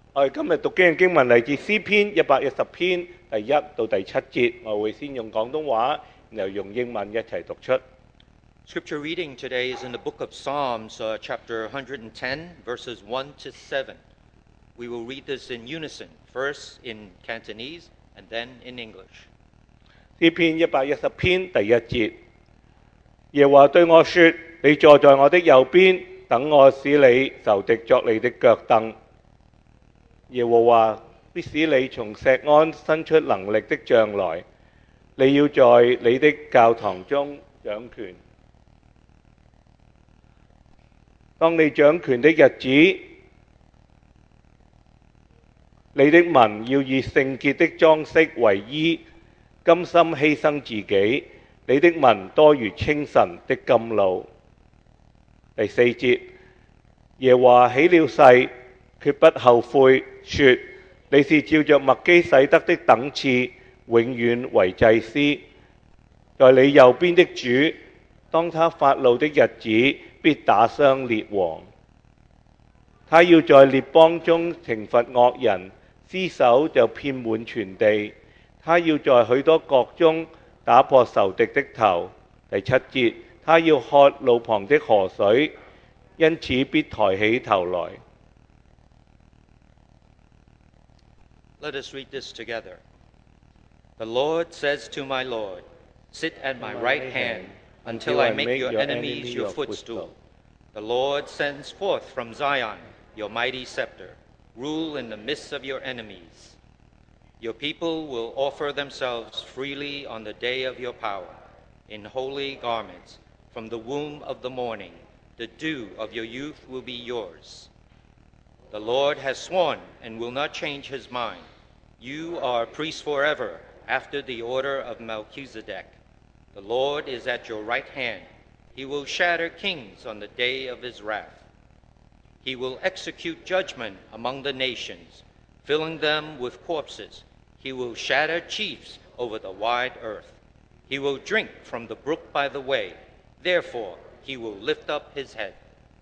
我哋今日讀經嘅經文嚟自詩篇110篇第1到第7節，我會先用廣東話，然後用英文一齊讀出。 Scripture reading today is in the book of Psalms, chapter 110, verses 1 to 7. We will read this in unison, first in Cantonese and then in English. 詩篇110篇第1節，耶和華對我說：你坐在我的右邊，等我使你仇敵作你的腳凳。耶和華必使你從錫安伸出能力的杖來，你要在你的教堂中掌權。當你掌權的日子，你的民要以聖潔的裝飾為衣，甘心犧牲自己。你的民多如清晨的甘露。第4節，耶和華起了誓，決不後悔，說：你是照着麥基洗德的等次，永遠為祭司。在你右邊的主，當他發怒的日子，必打傷列王。他要在列邦中懲罰惡人，屍首就遍滿全地。他要在許多國中打破仇敵的頭。第7節，他要喝路旁的河水，因此必抬起頭來。 Let us read this together. The Lord says to my Lord, sit at my right hand until I make your enemies your footstool. The Lord sends forth from Zion your mighty scepter. Rule in the midst of your enemies. Your people will offer themselves freely on the day of your power, in holy garments. From the womb of the morning, the dew of your youth will be yours. The Lord has sworn and will not change his mind. You are priests forever, after the order of Melchizedek. The Lord is at your right hand. He will shatter kings on the day of his wrath. He will execute judgment among the nations, filling them with corpses. He will shatter chiefs over the wide earth. He will drink from the brook by the way. Therefore, he will lift up his head.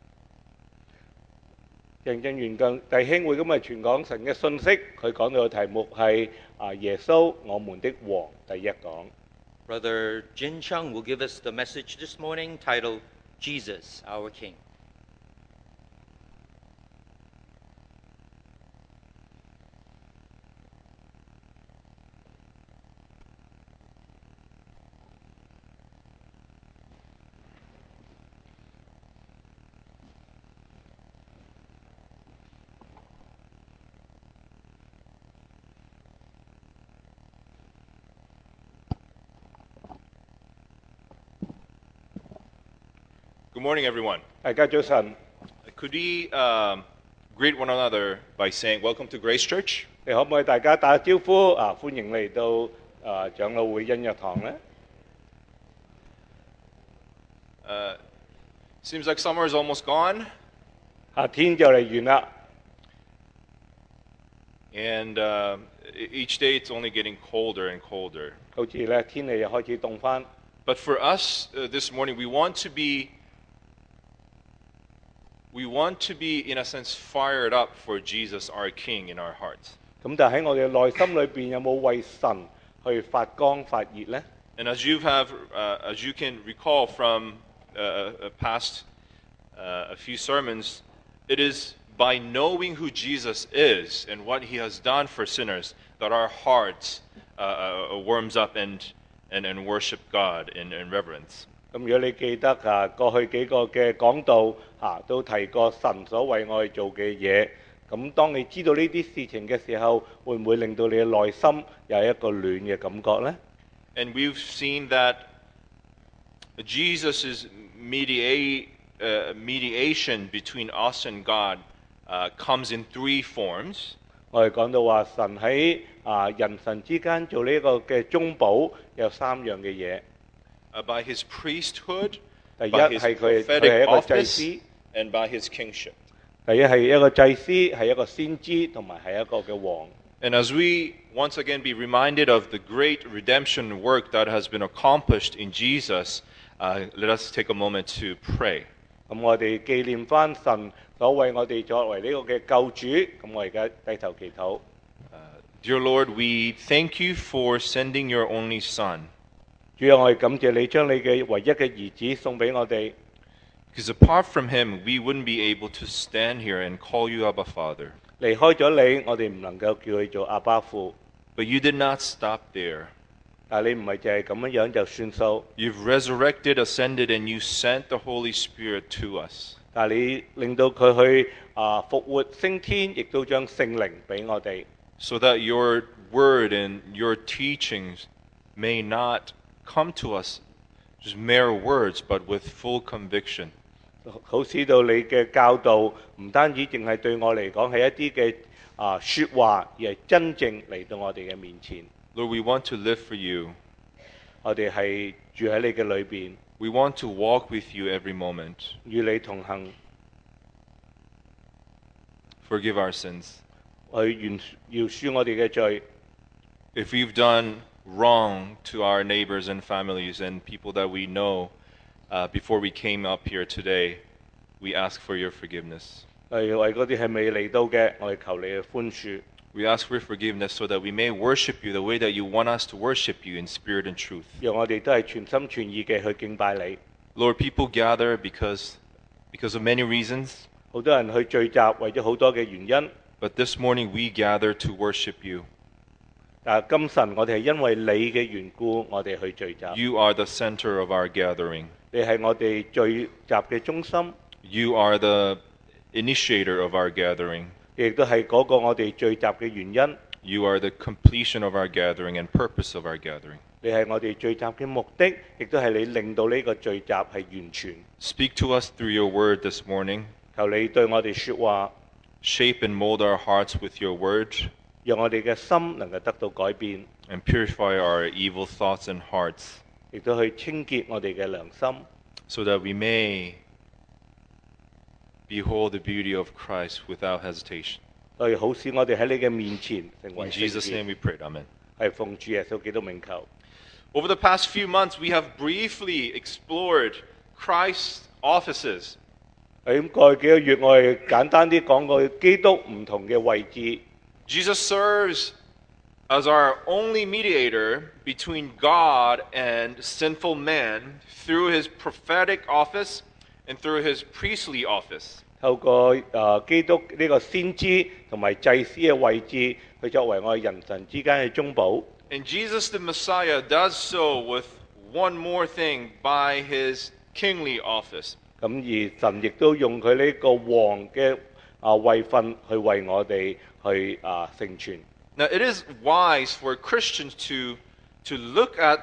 認真原更弟兄會今日傳講神嘅信息，佢講到嘅題目係耶穌我們的王第1講。 Brother Jin Chung will give us the message this morning titled Jesus, Our King. Good morning, everyone. 大家早晨， Could we greet one another by saying, Welcome to Grace Church? 你可唔可以大家打個招呼歡迎嚟到長老會恩約堂呢？ Seems like summer is almost gone, 夏天就嚟完啦， and each day it's only getting colder and colder. 好似咧天氣又開始凍翻。 But for us this morning, we want to be, in a sense, fired up for Jesus, our King, in our hearts. 咁但係喺我哋內心裏邊有冇為神去發光發熱呢？ And as you can recall from past a few sermons, it is by knowing who Jesus is and what he has done for sinners that our hearts warms up and worship God in reverence. 咁如果你記得過去幾個嘅講道都提過神所為我哋做嘅嘢，咁當你知道呢啲事情嘅時候，會唔會令到你嘅內心有一個暖嘅感覺呢？ And we've seen that Jesus' mediation between us and God comes in 3 forms. 我哋講到話神喺人神之間做呢個嘅中保有3樣嘅嘢。 By his priesthood, 第一 by his 係佢係 prophetic 一個祭 office, 司， and by his kingship. 第一係一個祭司，係一個先知，同埋係一個嘅王。 And as we once again be reminded of the great redemption work that has been accomplished in Jesus, let us take a moment to pray. 咁我哋紀念翻神所為我哋作為呢個嘅救主，咁我而家低頭祈禱。 Dear Lord, we thank you for sending your only Son. 主啊，我哋感謝你將你嘅唯一嘅兒子送俾我哋。 Because apart from him, we wouldn't be able to stand here and call you Abba Father. 離開咗你，我哋唔能夠叫佢做阿爸父。 But you did not stop there. 但係你唔係淨係咁樣就算數， You've resurrected, ascended, and you sent the Holy Spirit to us. 但係你令到佢去復活升天，亦都將聖靈俾我哋， So that your word and your teachings may not come to us just mere words, but with full conviction. 好使到你嘅教導唔單止淨係對我嚟講係一啲嘅説話，而係真正嚟到我哋嘅面前。 Lord, we want to live for you. 我哋係住喺你嘅裏邊， We want to walk with you every moment. 與你同行， Forgive our sins. 去饒恕我哋嘅罪。 If we've done wrong to our neighbors and families and people that we know before we came up here today, we ask for your forgiveness. 為嗰啲係未嚟到嘅，我哋求你嘅寬恕。 We ask for forgiveness so that we may worship you the way that you want us to worship you in spirit and truth. 讓我哋都係全心全意嘅去敬拜你。 Lord, people gather because of many reasons, 好多人去聚集，為咗好多嘅原因。 but this morning we gather to worship you. 但係今晨我哋係因為你嘅緣故，我哋去聚集。 You are the center of our gathering. 你係我哋聚集嘅中心， You are the initiator of our gathering. 亦都係嗰個我哋聚集嘅原因。 You are the completion of our gathering and purpose of our gathering. 你係我哋聚集嘅目的，亦都係你令到呢個聚集係完全。 Speak to us through your word this morning. 求你對我哋説話， Shape and mold our hearts with your word 讓我哋嘅心能夠得到改變， and purify our evil thoughts and hearts 亦都去清潔我哋嘅良心， so that we may behold the beauty of Christ without hesitation. 所以好使我哋喺你嘅面前成為 In 聖 Jesus' 潔 name we prayed. Amen. 係奉主耶穌基督名求。 Over the past few months, we have briefly explored Christ's offices. 喺過去幾個月，我哋簡單啲講過基督唔同嘅位置。 Jesus serves as our only mediator between God and sinful man through his prophetic office and through his priestly office. 透過基督呢個先知同埋祭司嘅位置，佢作為我哋人神之間嘅中保。 And Jesus the Messiah does so with one more thing by his kingly office. 咁而神亦都用佢呢個王嘅位份去為我哋去成全。 Now, it is wise for Christians to look at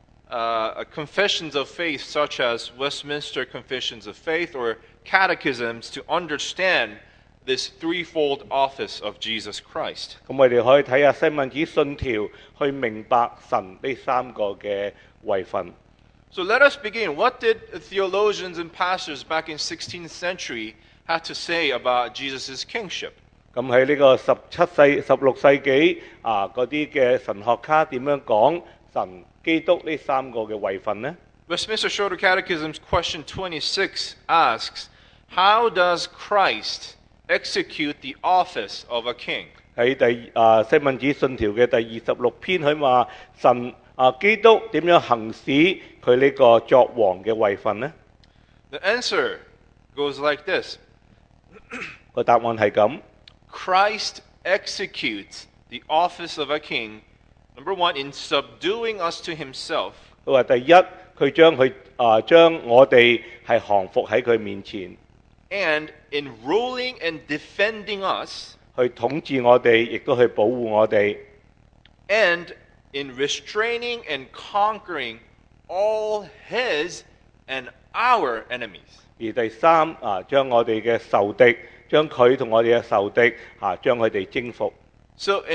confessions of faith such as Westminster Confessions of Faith or catechisms to understand this threefold office of Jesus Christ. 咁我哋可以睇下西敏寺信條，去明白神呢三個嘅位份。 So let us begin. What did theologians and pastors back in 16th century have to say about Jesus' kingship? 咁喺呢個16世紀嗰啲嘅神學家點樣講神基督呢三個嘅位份呢？ Westminster Shorter Catechism's question 26 asks, how does Christ execute the office of a king? 喺西敏寺信條嘅第26篇，佢話神基督點樣行使佢呢個作王嘅位份呢？ The answer goes like this. 個答案係咁。 Christ executes the office of a king, number one, in subduing us to himself, 佢話第一，佢將我哋係降服喺佢面前， and in ruling and defending us, 去統治我哋，亦都去保護我哋， and in restraining and conquering all his and our enemies. 而第三將我哋嘅仇敵，將佢同我哋嘅仇敵將佢哋征服。 So,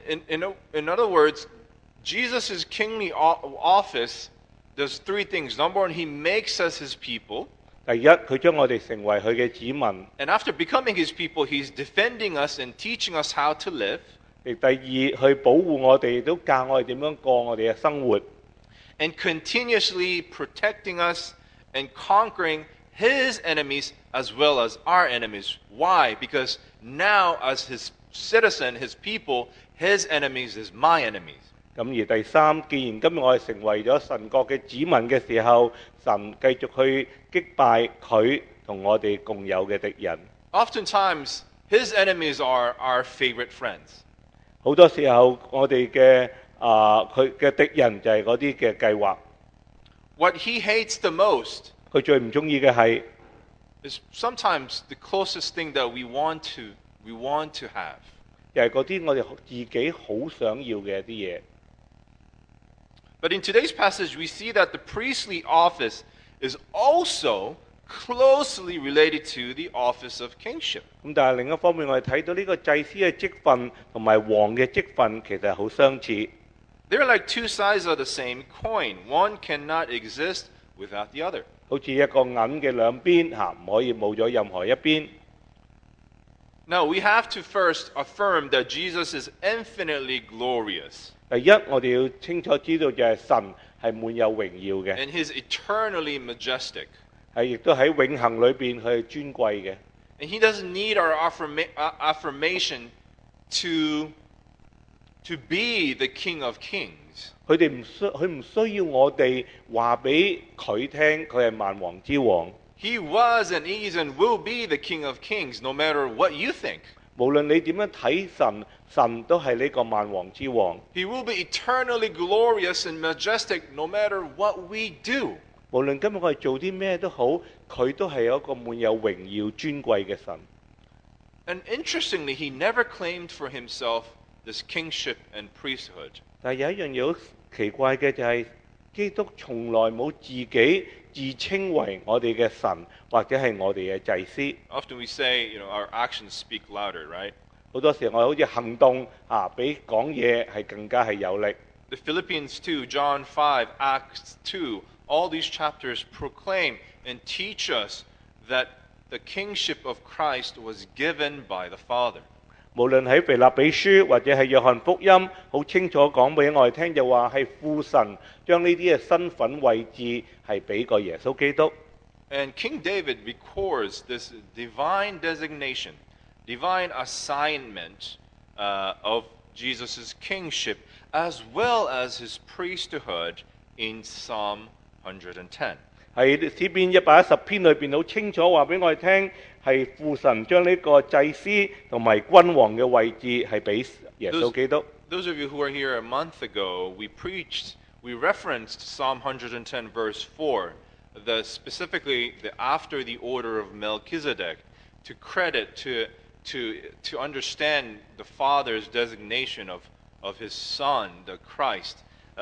in other words, Jesus' kingly office does three things. Number one, he makes us his people. 第一，佢將我哋成為佢嘅子民； And after becoming his people, he's defending us and teaching us how to live. 第二，去保護我哋，亦都教我哋點樣過我哋嘅生活。 And continuously protecting us and conquering his enemies as well as our enemies. Why? Because now, as his citizen, his people, his enemies is my enemies. 咁而第三，既然今日我哋成為咗神國嘅子民嘅時候，神繼續去擊敗佢同我哋共有嘅敵人。 Oftentimes, his enemies are our favorite friends. 好多時候，我哋嘅佢嘅敵人就係嗰啲嘅計劃。 What he hates the most 佢最唔中意嘅係 is sometimes the closest thing that we want to have. 就係嗰啲我哋自己好想要嘅一啲嘢。 But in today's passage, we see that the priestly office is also closely related to the office of kingship. 咁但係另一方面，我哋睇到呢個祭司嘅職分同埋王嘅職分其實係好相似。 They're like two sides of the same coin. One cannot exist without the other. 好似一個銀嘅兩邊嚇，唔可以冇咗任何一邊。 Now, we have to first affirm that Jesus is infinitely glorious 第一，我哋要清楚知道就係神係滿有榮耀嘅， and he's eternally majestic. 係亦都喺永恆裏邊佢係尊貴嘅。 And he doesn't need our affirmation to be the King of Kings. 佢唔需要我哋話俾佢聽，佢係萬王之王。 He was and is and will be the King of Kings, no matter what you think. 無論你點樣睇神，神都係呢個萬王之王。 He will be eternally glorious and majestic, no matter what we do. 無論今日我哋做啲咩都好，佢都係有一個滿有榮耀尊貴嘅神。 And interestingly, he never claimed for himself this kingship and priesthood. 但係有一樣嘢好奇怪嘅就係、基督從來冇自己自稱為我哋嘅神，或者係我哋嘅祭司。 Often we say, our actions speak louder, right? 好多時我哋好似行動比講嘢係更加係有力。 The Philippians 2, John 5, Acts 2, all these chapters proclaim and teach us that the kingship of Christ was given by the Father. 無論喺腓立比書或者係約翰福音，好清楚講俾我哋聽，就話係父神將呢啲嘅身份位置係俾過耶穌基督。 And King David records this divine designation, divine assignment of Jesus' kingship, as well as his priesthood in Psalm 110. 喺詩篇110篇裏邊好清楚話俾我哋聽，係父神將呢個祭司同埋君王嘅位置係俾耶穌基督。 Those of you who were here a month ago, we referenced Psalm 110 verse 4, specifically after the order of Melchizedek, to credit, to understand the Father's designation of his Son, the Christ,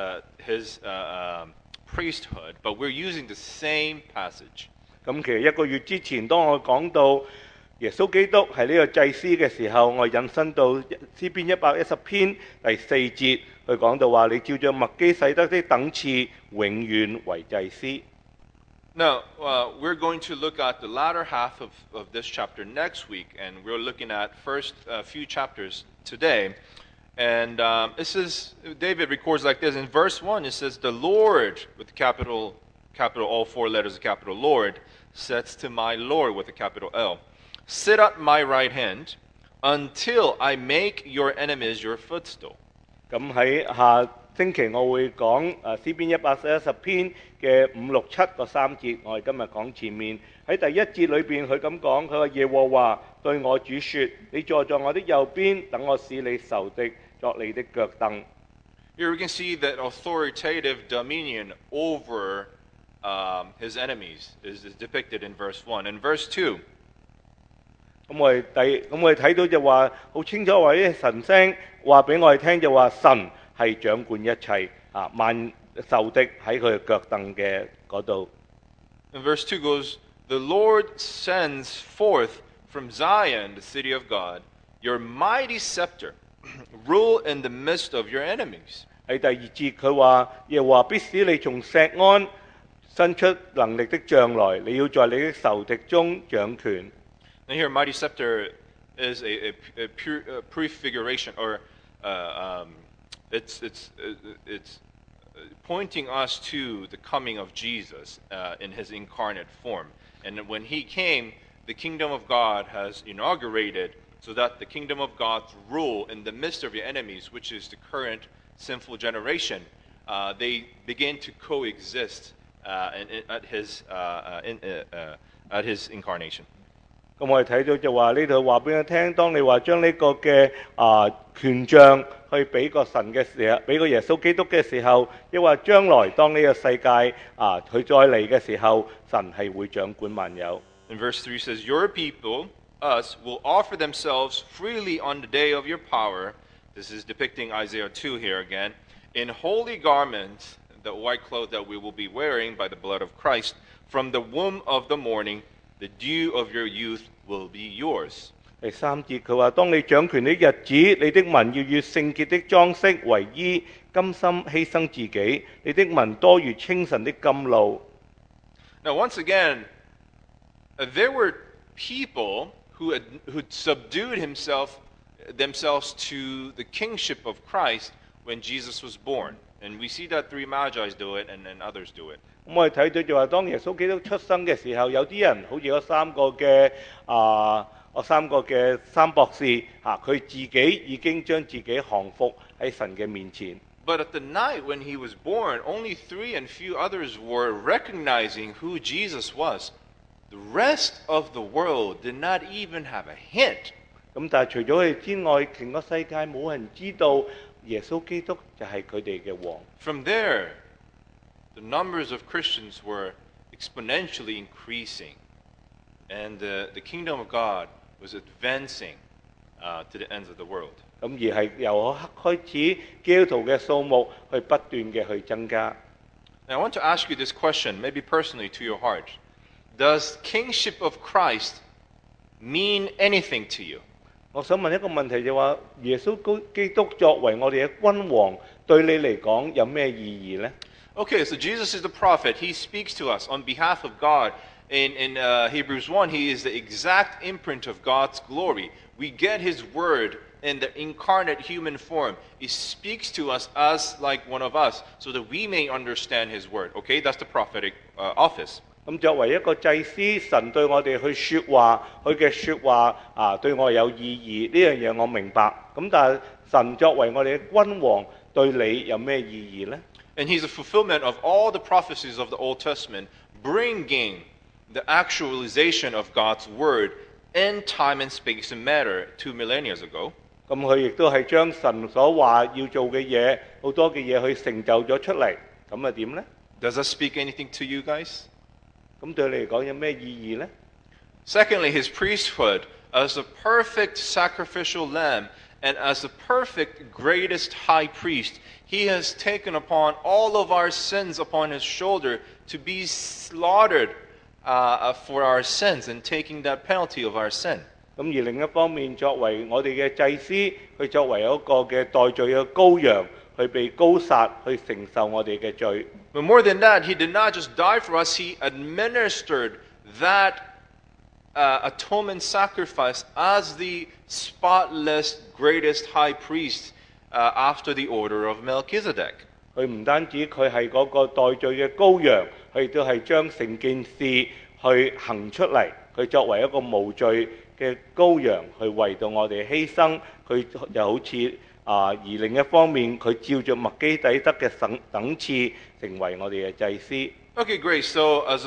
his priesthood. But we're using the same passage. 咁其實1個月之前，當我講到耶穌基督係呢個祭司嘅時候，我引申到詩篇110篇第4節，去講到話你照着麥基洗德的等次，永遠為祭司。 Now, we're going to look at the latter half of this chapter next week, and we're looking at first few chapters today. And it says, David records like this. In verse 1, it says, the Lord, with capital, all four letters of capital Lord, says to my Lord with a capital L, sit at my right hand until I make your enemies your footstool. 咁喺下星期我會講詩篇110篇嘅5、6、7個3節，我哋今日講前面喺第1節裏邊，佢咁講，佢話耶和華對我主說：你坐在我的右邊，等我使你仇敵作你的腳凳。 Here we can see that authoritative dominion over his enemies is depicted in verse 1. In verse 2, 咁我哋睇到就話好清楚話啲神聲話俾我哋聽，就話神係掌管一切萬仇敵喺佢嘅腳凳嘅嗰度。 and verse 2 goes, the Lord sends forth from Zion, the city of God, your mighty scepter, rule in the midst of your enemies. 喺第2節佢話耶和華必使你從錫安伸出能力的杖來，你要在你的仇敵中掌權。 And here, mighty scepter is a prefiguration, or it's pointing us to the coming of Jesus in his incarnate form. And when he came, the kingdom of God has inaugurated so that the kingdom of God's rule in the midst of your enemies, which is the current sinful generation, they begin to coexist at his incarnation. 咁我哋睇到就話呢度話俾我聽，當你話將呢個嘅權杖去俾個神嘅時候，俾個耶穌基督嘅時候，亦話將來當呢個世界佢再嚟嘅時候，神係會掌管萬有。 And verse 3 says, Your people, us, will offer themselves freely on the day of your power. This is depicting Isaiah 2 here again. In holy garments, the white cloth that we will be wearing by the blood of Christ, from the womb of the morning, the dew of your youth will be yours. 第3節佢話：當你掌權的日子，你的民要以聖潔的裝飾為衣，甘心犧牲自己。你的民多如清晨的甘露。 Now, once again, there were people who subdued themselves to the kingship of Christ when Jesus was born. And we see that 3 Magi do it, and then others do it. 咁我哋睇到就話，當耶穌基督出生嘅時候，有啲人好似嗰三個嘅三博士佢自己已經將自己降服喺神嘅面前。 But at the night when he was born, only 3 and few others were recognizing who Jesus was. The rest of the world did not even have a hint. 咁但係除咗佢哋之外，全個世界冇人知道耶穌基督就係佢哋嘅王。 From there, the numbers of Christians were exponentially increasing, and the kingdom of God was advancing to the ends of the world. 咁而係由開始基督徒嘅數目去不斷嘅去增加。 Now, I want to ask you this question, maybe personally to your heart. Does kingship of Christ mean anything to you? 我想問一個問題就話，耶穌基督作為我哋嘅君王，對你嚟講有咩意義呢？ Okay, so Jesus is the prophet. He speaks to us on behalf of God. In Hebrews 1, he is the exact imprint of God's glory. We get his word in the incarnate human form. He speaks to us as like one of us so that we may understand his word. Okay, that's the prophetic office. 咁作為一個祭司，神對我哋去説話，佢嘅説話對我有意義，呢樣嘢我明白。咁但係神作為我哋嘅君王，對你有咩意義呢？ And he's a fulfillment of all the prophecies of the Old Testament, bringing the actualization of God's word in time and space and matter 2 millennia ago. 咁佢亦都係將神所話要做嘅嘢，好多嘅嘢去成就咗出嚟。咁啊點呢？ Does that speak anything to you guys? 咁對你嚟講有咩意義呢？ Secondly, his priesthood as a perfect sacrificial lamb and as the perfect greatest high priest, he has taken upon all of our sins upon his shoulder to be slaughtered for our sins and taking that penalty of our sin. 咁而另一方面，作為我哋嘅祭司，佢作為一個嘅代罪嘅羔羊，去被膏殺，去承受我哋嘅罪。 But more than that, he did not just die for us, he administered that atonement sacrifice as the spotless greatest high priest after the order of Melchizedek. 佢唔單止佢係嗰個代罪嘅羔羊，佢亦都係將成件事去行出嚟。佢作為一個無罪嘅羔羊，去為到我哋犧牲。佢又好似而另一方面，佢照着麥基底德嘅等次，成為我哋嘅祭司。 Okay, great. So as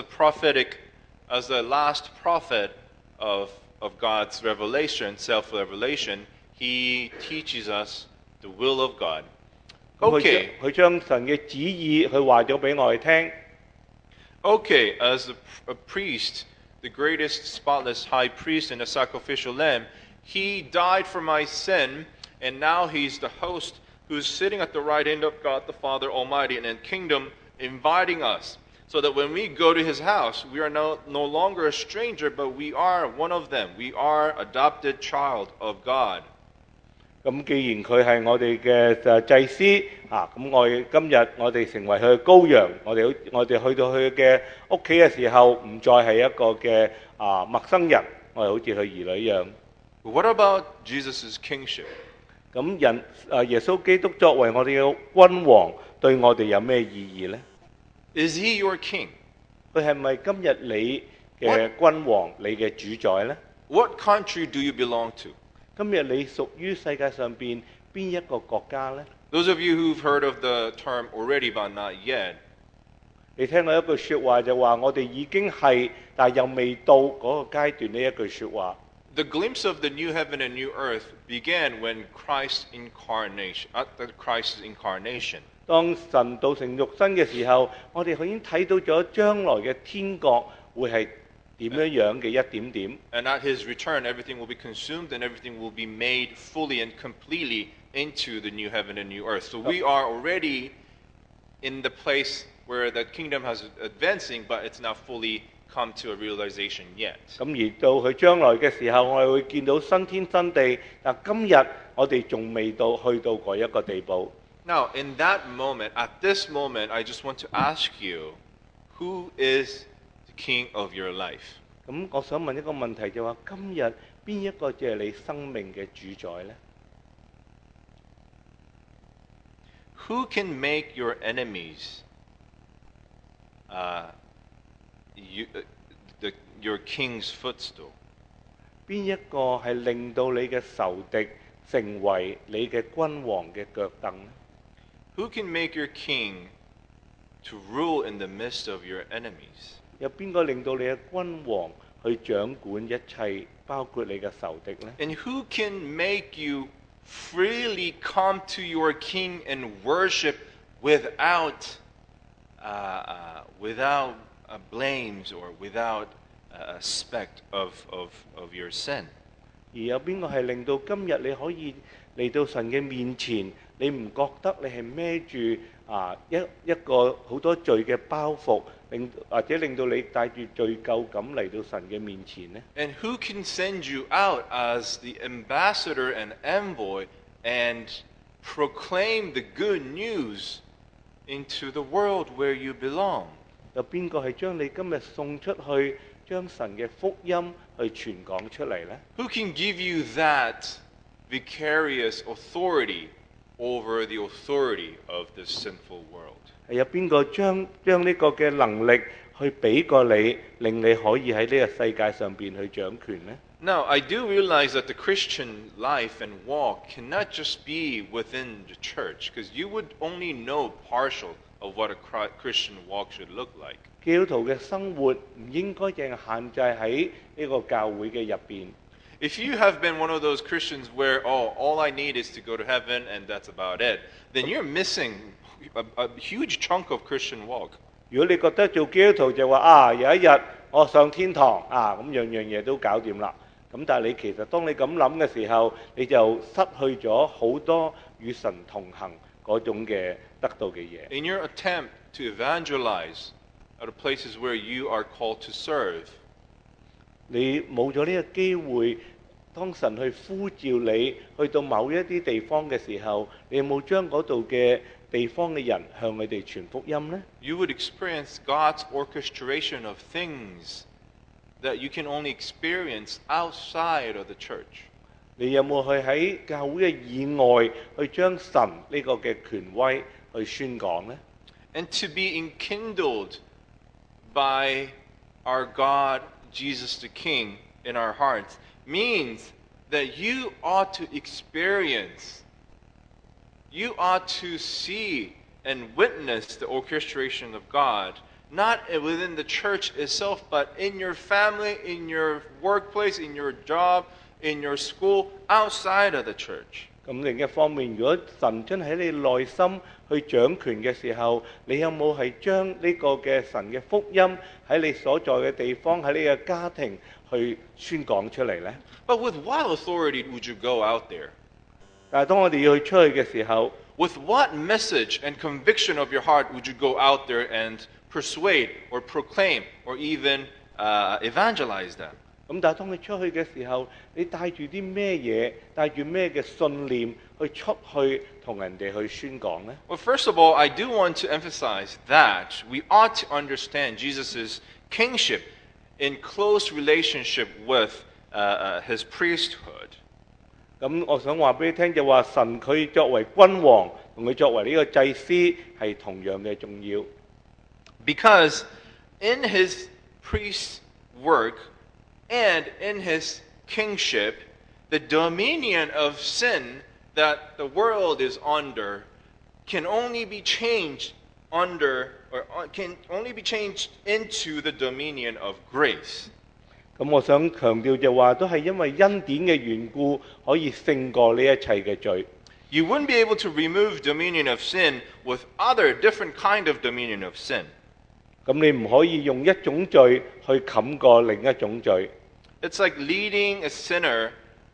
the last prophet of God's revelation, self-revelation, he teaches us the will of God. Okay. 佢將神嘅旨意去話咗俾我哋聽。 Okay, as a priest, the greatest spotless high priest and a sacrificial lamb, he died for my sin, and now he's the host who's sitting at the right hand of God the Father Almighty in the kingdom, inviting us. So that when we go to his house, we are no longer a stranger, but we are one of them. We are adopted child of God. 咁既然佢係我哋嘅祭司咁今日我哋成為佢嘅羔羊，我哋去到佢嘅屋企嘅時候，唔再係一個嘅陌生人，我哋好似佢兒女一樣。 What about Jesus' kingship? 咁耶穌基督作為我哋嘅君王，對我哋有咩意義呢？ Is he your king? 佢係咪今日你嘅君王，你嘅主宰呢？ What country do you belong to? 今日你屬於世界上邊邊一個國家呢？ Those of you who've heard of the term already but not yet, 你聽過一句説話就話我哋已經係，但係又未到嗰個階段呢一句説話。 the glimpse of the new heaven and new earth began when Christ's incarnation. 當神道成肉身嘅時候，我哋已經睇到咗將來嘅天國會係點樣樣嘅一點點。 And at his return, everything will be consumed and everything will be made fully and completely into the new heaven and new earth. So we are already in the place where the kingdom has advancing, but it's not fully come to a realization yet. 咁而到佢將來嘅時候，我哋會見到新天新地。但今日我哋仲未到去到嗰一個地步。 Now, in that moment, at this moment, I just want to ask you, who is the king of your life? 咁我想問一個問題就話：今日邊一個就係你生命嘅主宰呢？ Who can make your enemies your king's footstool? 邊一個係令到你嘅仇敵成為你嘅君王嘅腳凳呢？ Who can make your king to rule in the midst of your enemies? 有邊個令到你嘅君王去掌管一切，包括你嘅仇敵呢？ And who can make you freely come to your king and worship without blames or without a speck of your sin? 而有邊個係令到今日你可以嚟到神嘅面前，你唔覺得你係孭住一個好多罪嘅包袱，或者令到你帶住罪疚感嚟到神嘅面前呢？ And who can send you out as the ambassador and envoy and proclaim the good news into the world where you belong? 有邊個係將你今日送出去，將神嘅福音去傳講出嚟呢？ Who can give you that vicarious authority over the authority of this sinful world? 係有邊個將呢個嘅能力去俾過你，令你可以喺呢個世界上邊去掌權呢？ Now, I do realize that the Christian life and walk cannot just be within the church, because you would only know partial of what a Christian walk should look like. 基督徒嘅生活唔應該淨係限制喺呢個教會嘅入邊。 If you have been one of those Christians where, all I need is to go to heaven and that's about it, then you're missing a huge chunk of Christian walk. 如果你覺得做基督徒就話有一日我上天堂咁樣樣嘢都搞掂啦，咁但係你其實當你咁諗嘅時候，你就失去咗好多與神同行嗰種嘅得到嘅嘢。 In your attempt to evangelize at the places where you are called to serve, 你冇咗呢個機會，當神去呼召你去到某一啲地方嘅時候，你有冇將嗰度嘅地方嘅人向佢哋傳福音呢？ you would experience God's orchestration of things that you can only experience outside of the church. 你有冇去喺教會嘅以外去將神呢個嘅權威去宣講呢？ And to be enkindled by our God, Jesus the King, in our hearts means that you ought to experience, you ought to see and witness the orchestration of God, not within the church itself, but in your family, in your workplace, in your job, in your school, outside of the church. 咁另一方面，如果神真喺你內心去掌權嘅時候，你有冇係將呢個嘅神嘅福音喺你所在嘅地方，喺你嘅家庭去宣講出嚟呢？ But with what authority would you go out there? 但係當我哋要去出去嘅時候， With what message and conviction of your heart would you go out there and persuade or proclaim or even evangelize them? 咁但係當你出去嘅時候，你帶住啲咩嘢，帶住咩嘅信念去出去同人哋去宣講呢？ Well, first of all, I do want to emphasize that we ought to understand Jesus' kingship in close relationship with his priesthood. 咁我想話俾你聽就話神佢作為君王，同佢作為呢個祭司係同樣嘅重要。 Because in his work and in his kingship, the dominion of sin that the world is under can only be changed can only be changed into the dominion of grace. 咁我想強調就話，都係因為恩典嘅緣故，可以勝過呢一切嘅罪。 You wouldn't be able to remove dominion of sin with other different kind of dominion of sin. 咁你唔可以用一種罪去冚過另一種罪。 It's like leading a sinner,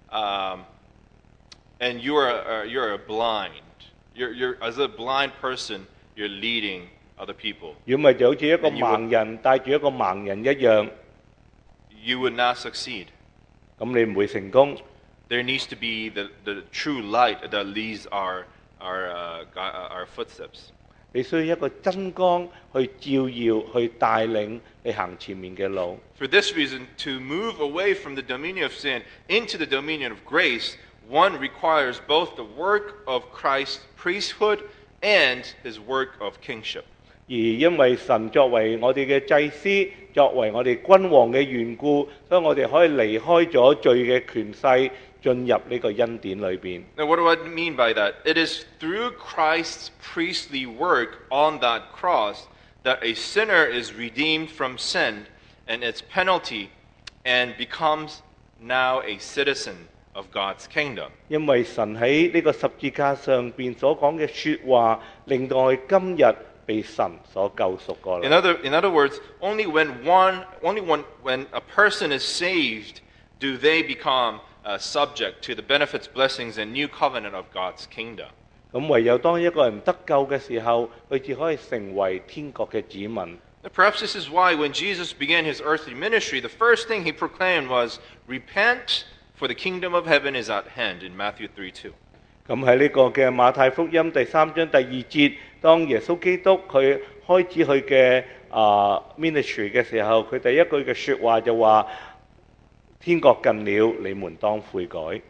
and you're a blind. You're as a blind person, you're leading other people. 如果唔係就好似一個盲人帶住一個盲人一樣， You would not succeed. 咁你唔會成功。 There needs to be the true light that leads our footsteps. 你需要一個真光去照耀、去帶領你行前面嘅路。 For this reason, to move away from the dominion of sin into the dominion of grace, one requires both the work of Christ's priesthood and his work of kingship. 而因為神作為我哋嘅祭司，作為我哋君王嘅緣故，所以我哋可以離開咗罪嘅權勢，進入呢個恩典裏邊。 Now, what do I mean by that? It is through Christ's priestly work on that cross that a sinner is redeemed from sin and its penalty and becomes now a citizen of God's kingdom. 因為神喺呢個十字架上邊所講嘅説話，令到我哋今日被神所救贖過 In 嚟。 other words, only when a person is saved do they become subject to the benefits, blessings, and new covenant of God's kingdom. 咁唯有當一個人得救嘅時候，佢至可以成為天國嘅子民。 Now, perhaps this is why when Jesus began his earthly ministry, the first thing he proclaimed was, "Repent, for the kingdom of heaven is at hand," in Matthew 3:2. 咁喺呢個嘅馬太福音第3章第2節，當耶穌基督佢開始佢嘅ministry 嘅時候，佢第一句嘅説話就話：天國近了，你們當悔改。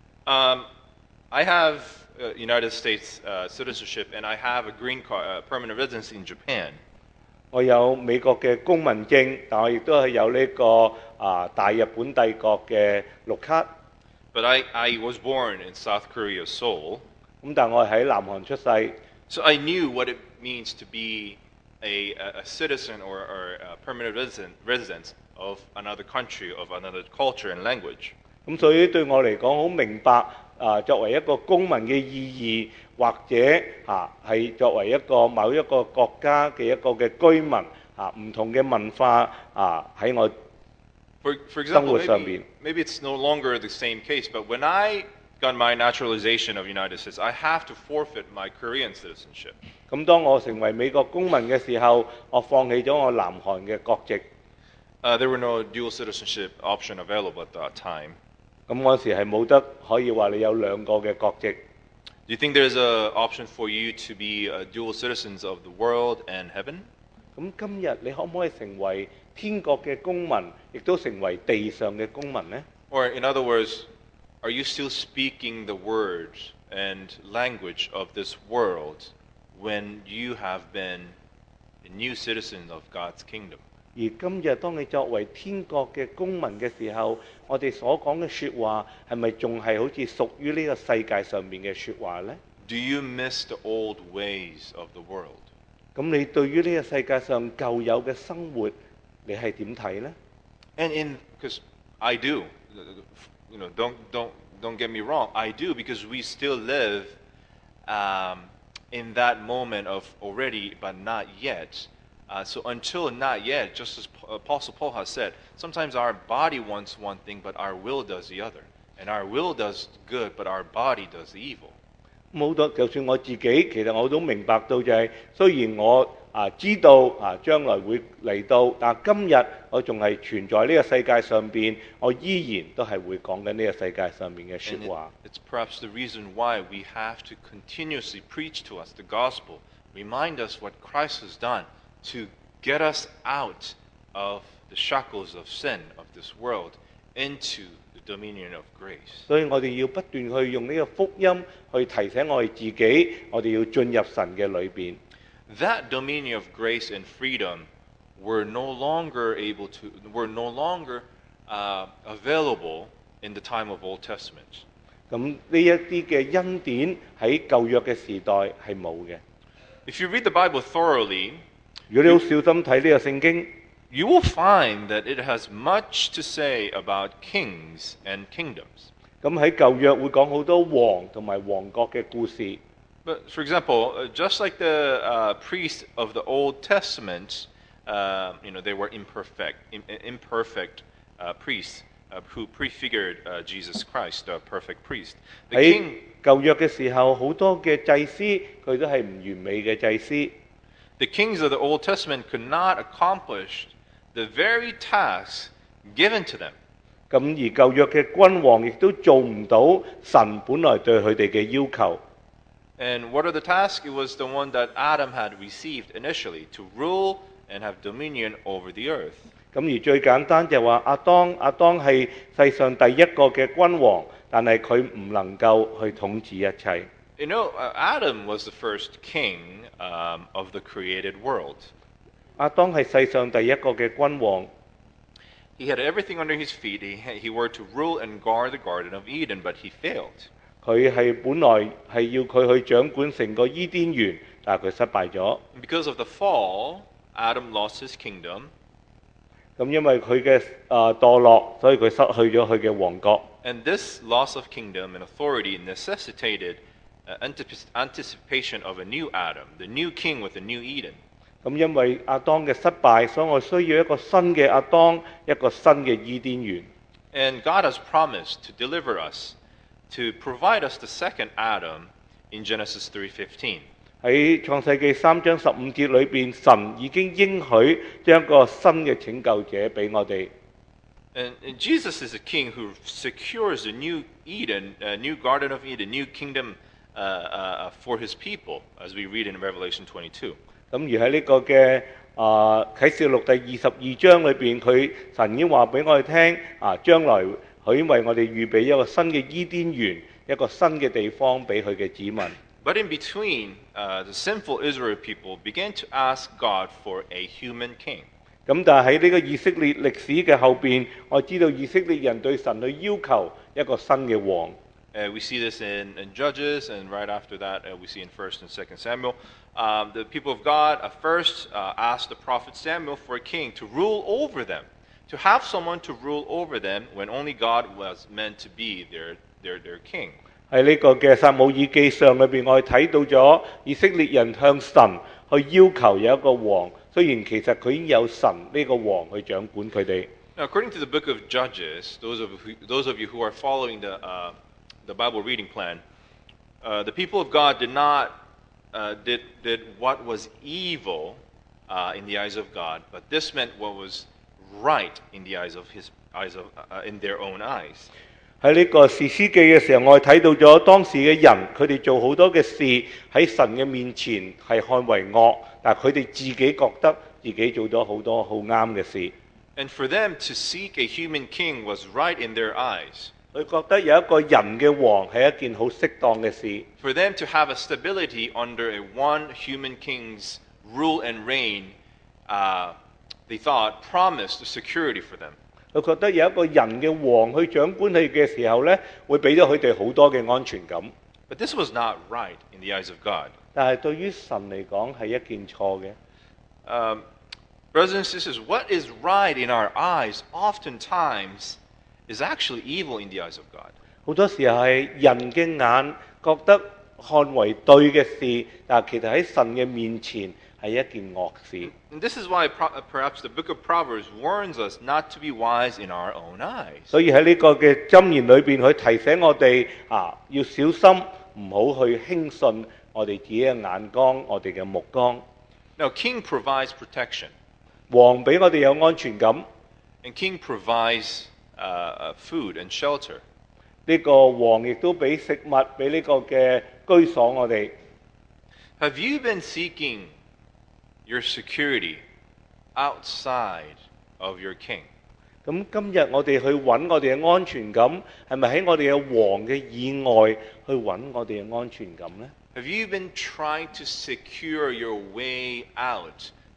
I have United States citizenship, and I have a green card, permanent residency in Japan. 我有美國嘅公民證，但我亦都係有呢個大日本帝國嘅綠卡。 But I was born in South Korea, Seoul. 咁但我係喺南韓出世， So I knew what it means to be a citizen or a permanent resident of another country, of another culture and language. 咁所以對我嚟講好明白作為一個公民嘅意義，或者係作為某一個國家嘅一個嘅居民唔同嘅文化喺我 For 生 example, 活上邊。 maybe it's no longer the same case, but when I got my naturalization of United States, I have to forfeit my Korean citizenship. 咁當我成為美國公民嘅時候，我放棄咗我南韓嘅國籍。 There were no dual citizenship option available at that time. 咁嗰時係冇得可以話你有兩個嘅國籍。 Do you think there's an option for you to be dual citizens of the world and heaven? 咁今日你可唔可以成為天國嘅公民，亦都成為地上嘅公民呢？ Or in other words, are you still speaking the words and language of this world when you have been a new citizen of God's kingdom? 而今日當你作為天國嘅公民嘅時候，我哋所講嘅説話係咪仲係好似屬於呢個世界上面嘅説話呢？ Do you miss the old ways of the world? 咁你對於呢個世界上舊有嘅生活，你係點睇呢？ And because I do, don't get me wrong, I do, because we still live in that moment of already but not yet. So until not yet, just as Apostle Paul has said, sometimes our body wants one thing, but our will does the other. And our will does good, but our body does the evil. 冇得，就算我自己，其實我都明白到就係，雖然我知道將來會嚟到，但今日我仲係存在呢個世界上邊，我依然都係會講緊呢個世界上面嘅説 And 話。 it's perhaps the reason why we have to continuously preach to us the gospel, remind us what Christ has done to get us out of the shackles of sin of this world into the dominion of grace. 所以我哋要不斷去用呢個福音去提醒我哋自己，我哋要進入神嘅裏邊。 That dominion of grace and freedom were no longer available in the time of Old Testament. 咁呢一啲嘅恩典喺舊約嘅時代係冇嘅。 If you read the Bible thoroughly, 如果你好小心睇呢個聖經， you will find that it has much to say about kings and kingdoms. 咁喺舊約會講好多王同埋王國嘅故事。 But for example, just like the priests of the Old Testament, they were imperfect priests who prefigured Jesus Christ, the perfect priest. The 喺 king, 舊約嘅時候，好多嘅祭司佢都係唔完美嘅祭司。 the kings of the Old Testament could not accomplish the very tasks given to them. 咁而舊約嘅君王亦都做唔到神本來對佢哋嘅要求。 And what are the tasks? It was the one that Adam had received initially, to rule and have dominion over the earth. 咁而最簡單就係話亞當係世上第一個嘅君王，但係佢唔能夠去統治一切。 You know, Adam was the first king of the created world. 亞當係世上第一個嘅君王， He had everything under his feet. He were to rule and guard the Garden of Eden, but he failed. 佢係本來係要佢去掌管成個伊甸園，但係佢失敗咗。 Because of the fall, Adam lost his kingdom, 咁因為佢嘅墮落，所以佢失去咗佢嘅王國。 and this loss of kingdom and authority necessitated anticipation of a new Adam, the new king with a new Eden. 咁因為亞當嘅失敗，所以我需要一個新嘅亞當，一個新嘅伊甸園。 And God has promised to deliver us, to provide us the second Adam in Genesis 3:15. 喺創世記3章15節裏邊，神已經應許將一個新嘅拯救者俾我哋。 And Jesus is a king who secures a new Eden, a new Garden of Eden, new kingdom for his people, as we read in Revelation 22. 咁而喺呢個嘅啟示錄第22章裏邊，神已經話俾我哋聽，將來佢為我哋預備一個新嘅伊甸園，一個新嘅地方俾佢嘅子民。 But in between, the sinful Israel people began to ask God for a human king. 咁但係喺呢個以色列歷史嘅後邊，我知道以色列人對神去要求一個新嘅王。 We see this in Judges, and right after that, we see in 1st and 2nd Samuel. The people of God first asked the prophet Samuel for a king to rule over them, to have someone to rule over them when only God was meant to be their king. 喺呢個嘅撒母耳記上裏邊，我哋睇到咗以色列人向神去要求有一個王，雖然其實佢已經有神呢個王去掌管佢哋。 Now, according to the book of Judges, those of you who are following the Bible reading plan, the people of God did not did what was evil in the eyes of God, but this meant what was right in the in their own eyes. 喺呢個士師記嘅時候，我哋睇到咗當時嘅人，佢哋做好多嘅事喺神嘅面前係看為惡，但係佢哋自己覺得自己做咗好多好啱嘅事。 And for them to seek a human king was right in their eyes. 佢覺得有一個人嘅王係一件好適當嘅事。 For them to have a stability under a one human king's rule and reign, they thought promised security for them. 佢覺得有一個人嘅王去掌管佢嘅時候呢，會俾咗佢哋好多嘅安全感。 But this was not right in the eyes of God. 但係對於神嚟講係一件錯嘅。 Brothers and sisters, what is right in our eyes oftentimes is actually evil in the eyes of God. 好多時候係人嘅眼覺得看為對嘅事，但係其實喺神嘅面前係一件惡事。 And this is why perhaps the book of Proverbs warns us not to be wise in our own eyes. 所以喺呢個嘅箴言裏邊，佢提醒我哋要小心，唔好去輕信我哋自己嘅眼光，我哋嘅目光。 Now, king provides protection. 王俾我哋有安全感， And king provides food and shelter. 呢個王亦都俾食物，俾呢個嘅居所我哋。 Have you been seeking your security outside of your king? 咁今日我哋去揾我哋嘅安全感，係咪喺我哋嘅王嘅以外去揾我哋嘅安全感呢？ Have you been trying to secure your way out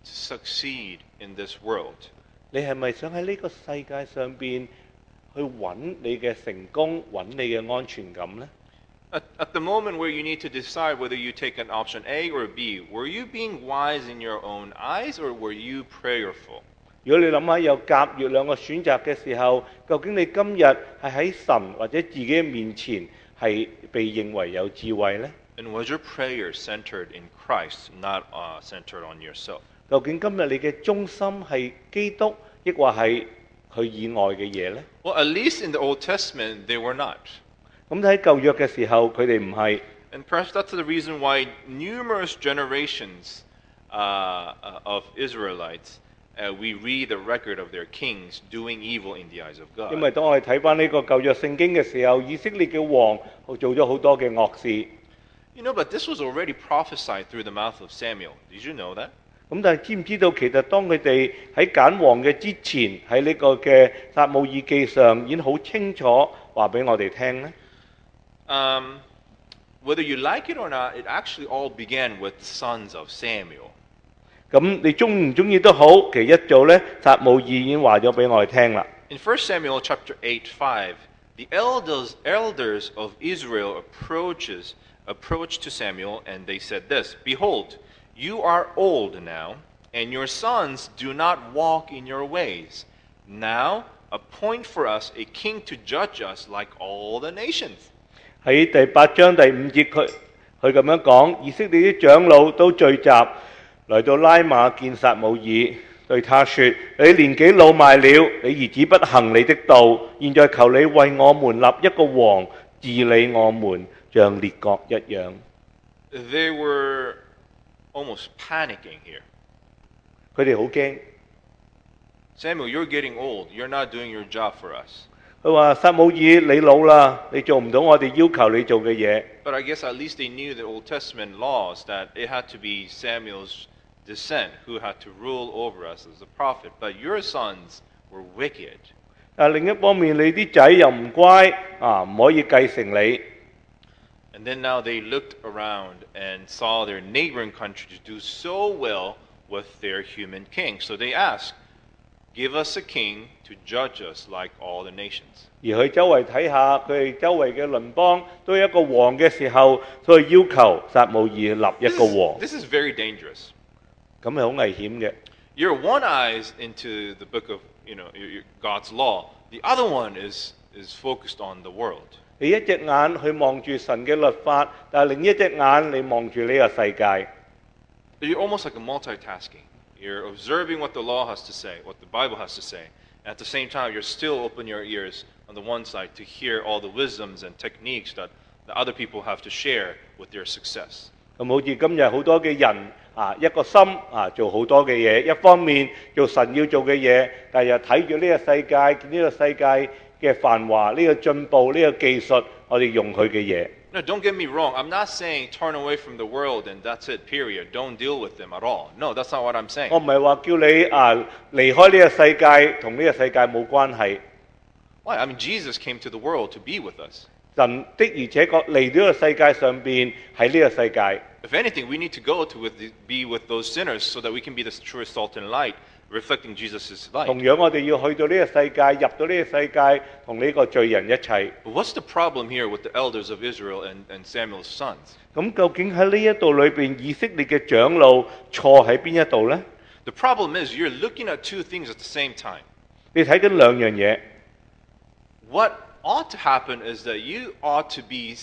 succeed in this world? 你係咪想喺呢個世界上邊去揾你嘅成功，揾你嘅安全感呢？ At the moment where you need to decide whether you take an option A or B, were you being wise in your own eyes or were you prayerful? 如果你諗下有甲乙兩個選擇嘅時候，究竟你今日係喺神或者自己嘅面前係被認為有智慧呢？ And was your prayer centered in Christ, not centered on yourself? 究竟今日你嘅中心係基督，抑或係佢以外嘅嘢呢？ Well, at least in the Old Testament, they were not. 咁喺舊約嘅時候，佢哋唔係。 And perhaps that's the reason why numerous generations of Israelites, we read the record of their kings doing evil in the eyes of 因為 God. 當我哋睇翻呢個舊約聖經嘅時候，以色列嘅王做咗好多嘅惡事。 You know, but this was already prophesied through the mouth of Samuel. Did you know that? 咁但係知唔知道其實當佢哋喺揀王嘅之前，喺呢個嘅撒母耳記上已經好清楚話俾我哋聽呢？ Whether you like it or not, it actually all began with the sons of Samuel. 咁你中唔中意都好，其實一早呢，撒母耳已經話咗俾我哋聽啦。 In 1 Samuel chapter 8:5, the elders of Israel approached to Samuel and they said this, "Behold, you are old now, and your sons do not walk in your ways. Now appoint for us a king to judge us like all the nations." 喺第8章第5節，佢咁樣講，以色列啲長老都聚集嚟到拉馬見撒母耳，對他說：你年紀老邁了，你兒子不行你的道，現在求你為我們立一個王，治理我們，像列國一樣。 They were almost panicking here. 佢哋好驚。 Samuel, you're getting old. You're not doing your job for us. 佢話：撒母耳，你老啦，你做唔到我哋要求你做嘅嘢。 But I guess at least they knew the Old Testament laws that it had to be Samuel's descent who had to rule over us as a prophet. But your sons were wicked. 但另一方面，你啲仔又唔乖唔可以繼承你。 And then now they looked around and saw their neighboring countries do so well with their human king. So they asked, "Give us a king to judge us like all the nations." 而佢周圍睇下，佢哋周圍嘅鄰邦都有一個王嘅時候，所以要求撒母耳立一個王， This is very dangerous. 咁係好危險嘅。 You're one eyes into the book of, God's law. The other one is focused on the world. 你一隻眼去望住神嘅律法，但係另一隻眼你望住呢個世界。 You're almost like a multitasking. You're observing what the law has to say, what the Bible has to say. And at the same time, you're still open your ears on the one side to hear all the wisdoms and techniques that the other people have to share with their success. 咁好似今日好多嘅人一個心做好多嘅嘢，一方面做神要做嘅嘢，但係又睇住呢個世界，見呢個世界嘅繁華、呢個進步、呢個技術，我哋用佢嘅嘢。 No, don't get me wrong. I'm not saying turn away from the world and that's it, period. Don't deal with them at all. No, that's not what I'm saying. 我唔係話叫你離開呢個世界，同呢個世界冇關係。 Why? I mean, Jesus came to the world to be with us. 神的而且確嚟呢個世界上邊，喺呢個世界。 If anything, we need to go to be with those sinners so that we can be the true salt and light, reflecting Jesus' light. 同樣我哋要去到呢個世界，入到呢個世界，同呢個罪人一齊。 But what's the problem here with the elders of Israel and Samuel's sons? 咁究竟喺呢一度裏邊，以色列嘅長老錯喺邊一度呢？ The problem is you're looking at two things at the same time. 你睇緊兩樣嘢。 What ought to happen is that you ought to be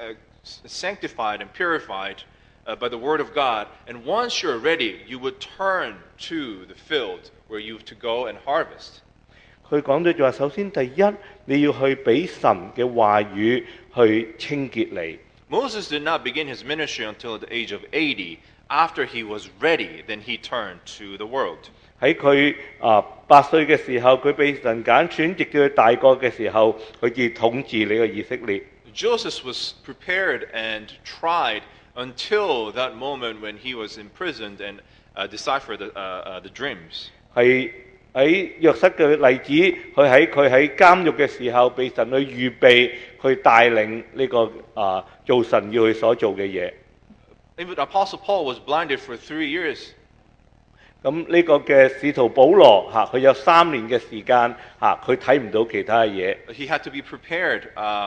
sanctified and purified by the word of God, and once you're ready, you would turn to the field where you have to go and harvest. 佢講到就話，首先第一，你要去俾神嘅話語去清潔你。 Moses did not begin his ministry until the age of 80. After he was ready, then he turned to the world. 喺佢8歲嘅時候，佢被神揀選，直到佢大個嘅時候，佢至統治呢個以色列。 Joseph was prepared and tried until that moment when he was imprisoned and deciphered the dreams. 係喺約瑟嘅例子，佢喺監獄嘅時候，被神去預備，去帶領呢個做神要佢所做嘅嘢。 Even Apostle Paul was blinded for 3 years. 咁呢個嘅使徒保羅佢有3年嘅時間佢睇唔到其他嘅嘢。 He had to be prepared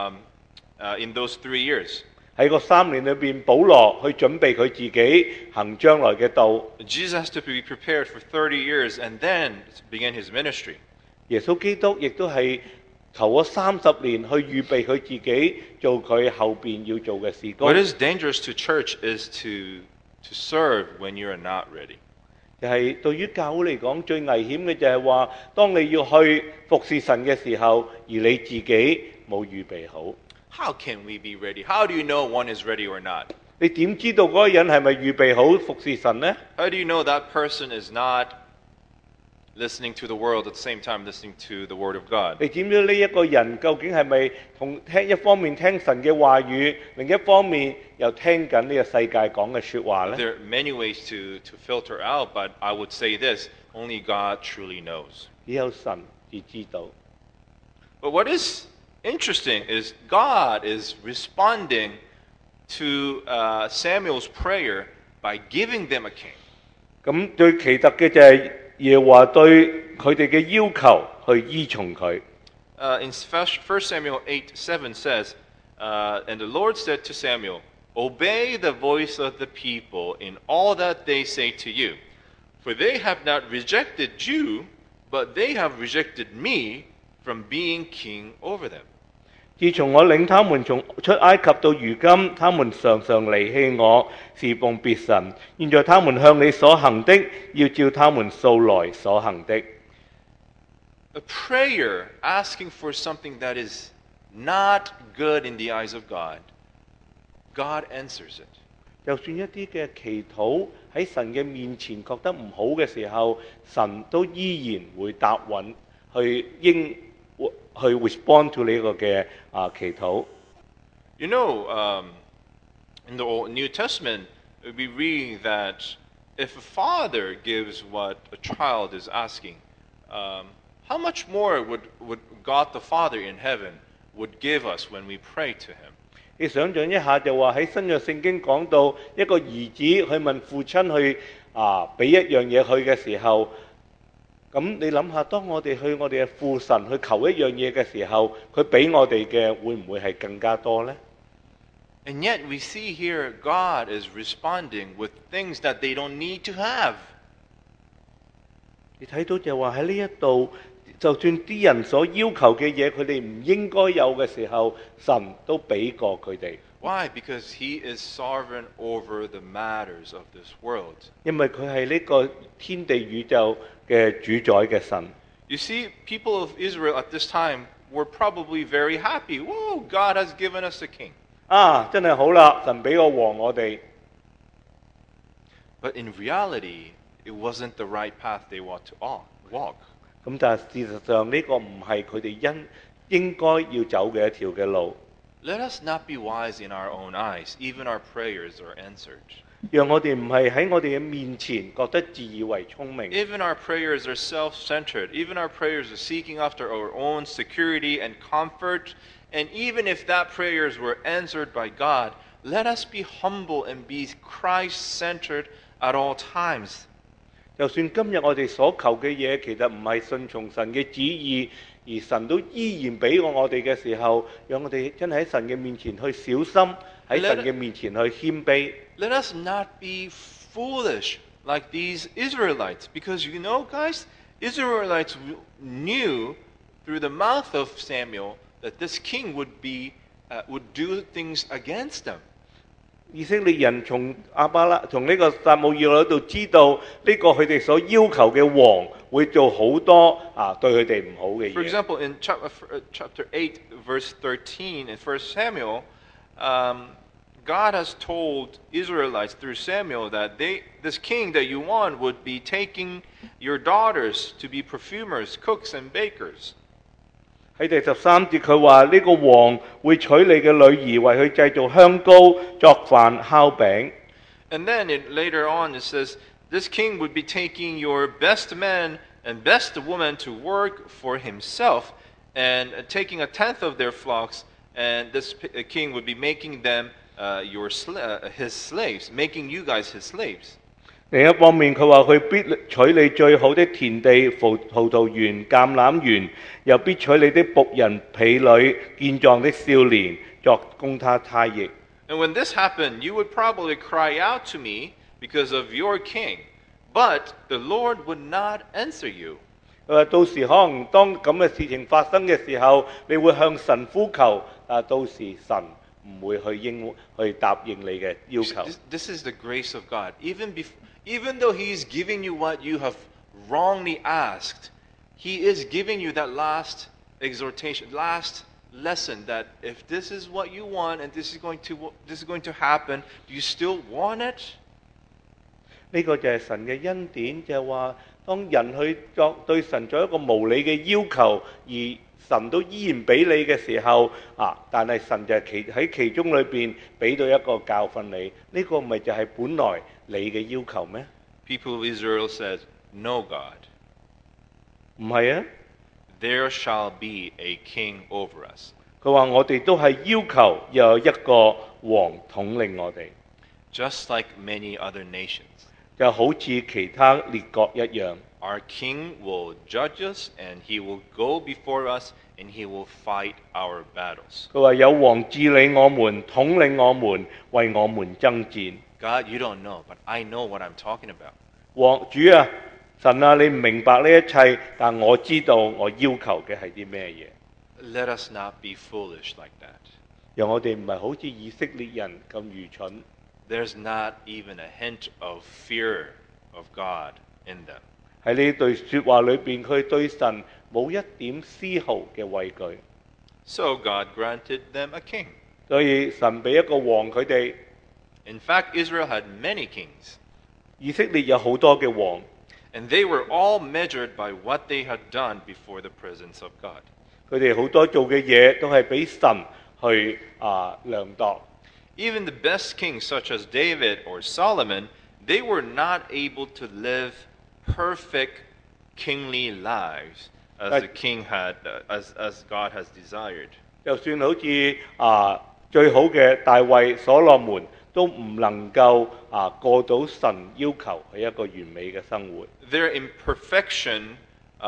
in those 3 years. 喺個3年裏邊，保羅去準備佢自己行將來嘅道。 Jesus has to be prepared for 30 years and then begin his ministry. 耶穌基督亦都係頭嗰30年去預備佢自己做佢後邊要做嘅事工。 What is dangerous to church is to serve when you're not ready. 就係對於教會嚟講，最危險嘅就係話，當你要去服侍神嘅時候，而你自己冇預備好。 How can we be ready? How do you know one is ready or not? 你點知道嗰個人係咪預備好服侍神呢？ How do you know that person is not listening to the world at the same time listening to the Word of God? 你點知呢一個人究竟係咪一方面聽神嘅話語，另一方面又聽緊呢個世界講嘅説話呢？ There are many ways to filter out, but I would say this, only God truly knows. 只有神至知道。 But what is interesting is God is responding to Samuel's prayer by giving them a king. 咁最奇特嘅就係耶和華對佢哋嘅要求去依從佢。 In 1 Samuel 8:7 says, And the Lord said to Samuel, Obey the voice of the people in all that they say to you, for they have not rejected you, but they have rejected me from being king over them. 自從我領他們從出埃及到如今，他們常常離棄我，侍奉別神。現在他們向你所行的，要照他們素來所行的。 A prayer asking for something that is not good in the eyes of God, God answers it. 就算一啲嘅祈禱喺神嘅面前覺得唔好嘅時候，神都依然會答允去 respond to 呢個嘅祈禱。 You know, in the New Testament, we read that if a father gives what a child is asking, how much more would God the Father in heaven would give us when we pray to Him? 你想象一下，就話喺新約聖經講到一個兒子去問父親去俾一樣嘢佢嘅時候，咁你諗下，當我哋去我哋嘅父神去求一樣嘢嘅時候，佢俾我哋嘅會唔會係更加多呢？ And yet we see here God is responding with things that they don't need to have. 你睇到就話喺呢一度，就算啲人所要求嘅嘢，佢哋唔應該有嘅時候，神都俾過佢哋。 Why? Because He is sovereign over the matters of this world. 因為佢係呢個天地宇宙嘅主宰嘅神。 You see, people of Israel at this time were probably very happy. Whoa, God has given us a king. 真係好啦，神俾個王我哋。 But in reality, it wasn't the right path they want to walk. 咁但係事實上呢個唔係佢哋應該要走嘅一條嘅路。 Let us not be wise in our own eyes. Even our prayers are answered. 讓我哋唔係喺我哋嘅面前覺得自以為聰明。 Even our prayers are self-centered. Even our prayers are seeking after our own security and comfort. And even if that prayers were answered by God, let us be humble and be Christ-centered at all times. 就算今日我哋所求嘅嘢其實唔係順從神嘅旨意，而神都依然俾過我哋嘅時候，讓我哋真係喺神嘅面前去小心，喺神嘅面前去謙卑。 Let us not be foolish like these Israelites. Because you know, guys, Israelites knew through the mouth of Samuel that this king would do things against them. 以色列人從呢個撒母耳嗰度知道呢個佢哋所要求嘅王會做好多對佢哋唔好嘅嘢。 For example, in chapter 8, verse 13 in 1 Samuel, God has told Israelites through Samuel that this king that you want would be taking your daughters to be perfumers, cooks, and bakers. 喺第13節佢話呢個王會娶你嘅女兒，為佢製造香膏、作飯、烤餅。 And then later on it says, this king would be taking your best men and best women to work for himself and taking 1/10 of their flocks, and this king would be making them his slaves, making you guys his slaves. 另一方面，佢話佢必取你最好的田地、葡萄園、橄欖園，又必取你的僕人、婢女、健壯的少年，作供他差役。 And when this happened, you would probably cry out to me because of your king, but the Lord would not answer you. 佢話到時可能當咁嘅事情發生嘅時候，你會向神呼求，但到時神唔會去答應你嘅要求。 This is the grace of God. Even though He is giving you what you have wrongly asked, He is giving you that last exhortation, last lesson that if this is what you want and this is going to happen, do you still want it? 呢個就係神嘅恩典，就係話當人去對神作一個無理嘅要求，而神都依然俾你嘅時候，但係神就係喺其中裏邊俾到一個教訓你，呢個咪就係本來你嘅要求咩？ People of Israel said, "No, God. 唔係啊， There shall be a king over us." 佢話我哋都係要求有一個王統領我哋， Just like many other nations. 就好似其他列國一樣。 Our king will judge us and he will go before us and he will fight our battles. 佢話有王治理我們，統領我們，為我們爭戰。 God, you don't know, but I know what I'm talking about. 主啊，神啊，你唔明白呢一切，但我知道我要求嘅係啲咩嘢。 Let us not be foolish like that. 讓我哋唔係好似以色列人咁愚蠢。 There's not even a hint of fear of God in them. 喺呢句説話裏邊，佢對神冇一點絲毫嘅畏懼， So God granted them a king. 所以神俾一個王佢哋。 In fact, Israel had many kings, 以色列有好多嘅王， and they were all measured by what they had done before the presence of God. 佢哋好多做嘅嘢都係俾神去量度。 Even the best kings, such as David or Solomon, they were not able to live perfect kingly lives as the king had, as God has desired. 就算好似最好嘅大衛、所羅門，都唔能夠過到神要求係一個完美嘅生活。 Their imperfection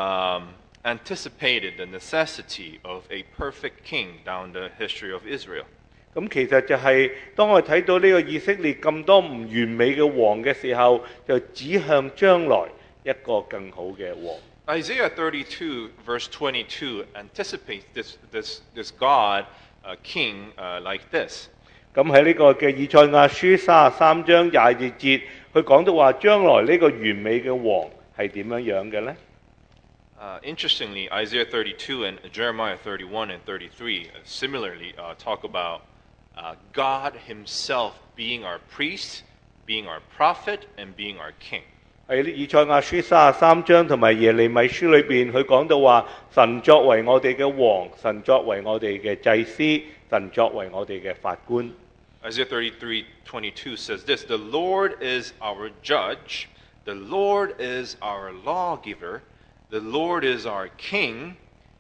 anticipated the necessity of a perfect king down the history of Israel. 咁其實就係當我睇到呢個以色列咁多唔完美嘅王嘅時候，就指向將來一個更好嘅王。 Isaiah 32, verse 22, anticipates this God king like this. 咁喺呢個嘅以賽亞書33章22節，佢講到話將來呢個完美嘅王係點樣樣嘅呢？ Interestingly, Isaiah 32 and Jeremiah 31 and 33 similarly talk about God himself being our priest, being our prophet, and being our king. 喺以賽亞書33章同埋耶利米書裏邊，佢講到話神作為我哋嘅王，神作為我哋嘅祭司，神作為我哋嘅法官。 Isaiah 33:22 says this, "The Lord is our judge, the Lord is our lawgiver, the Lord is our king,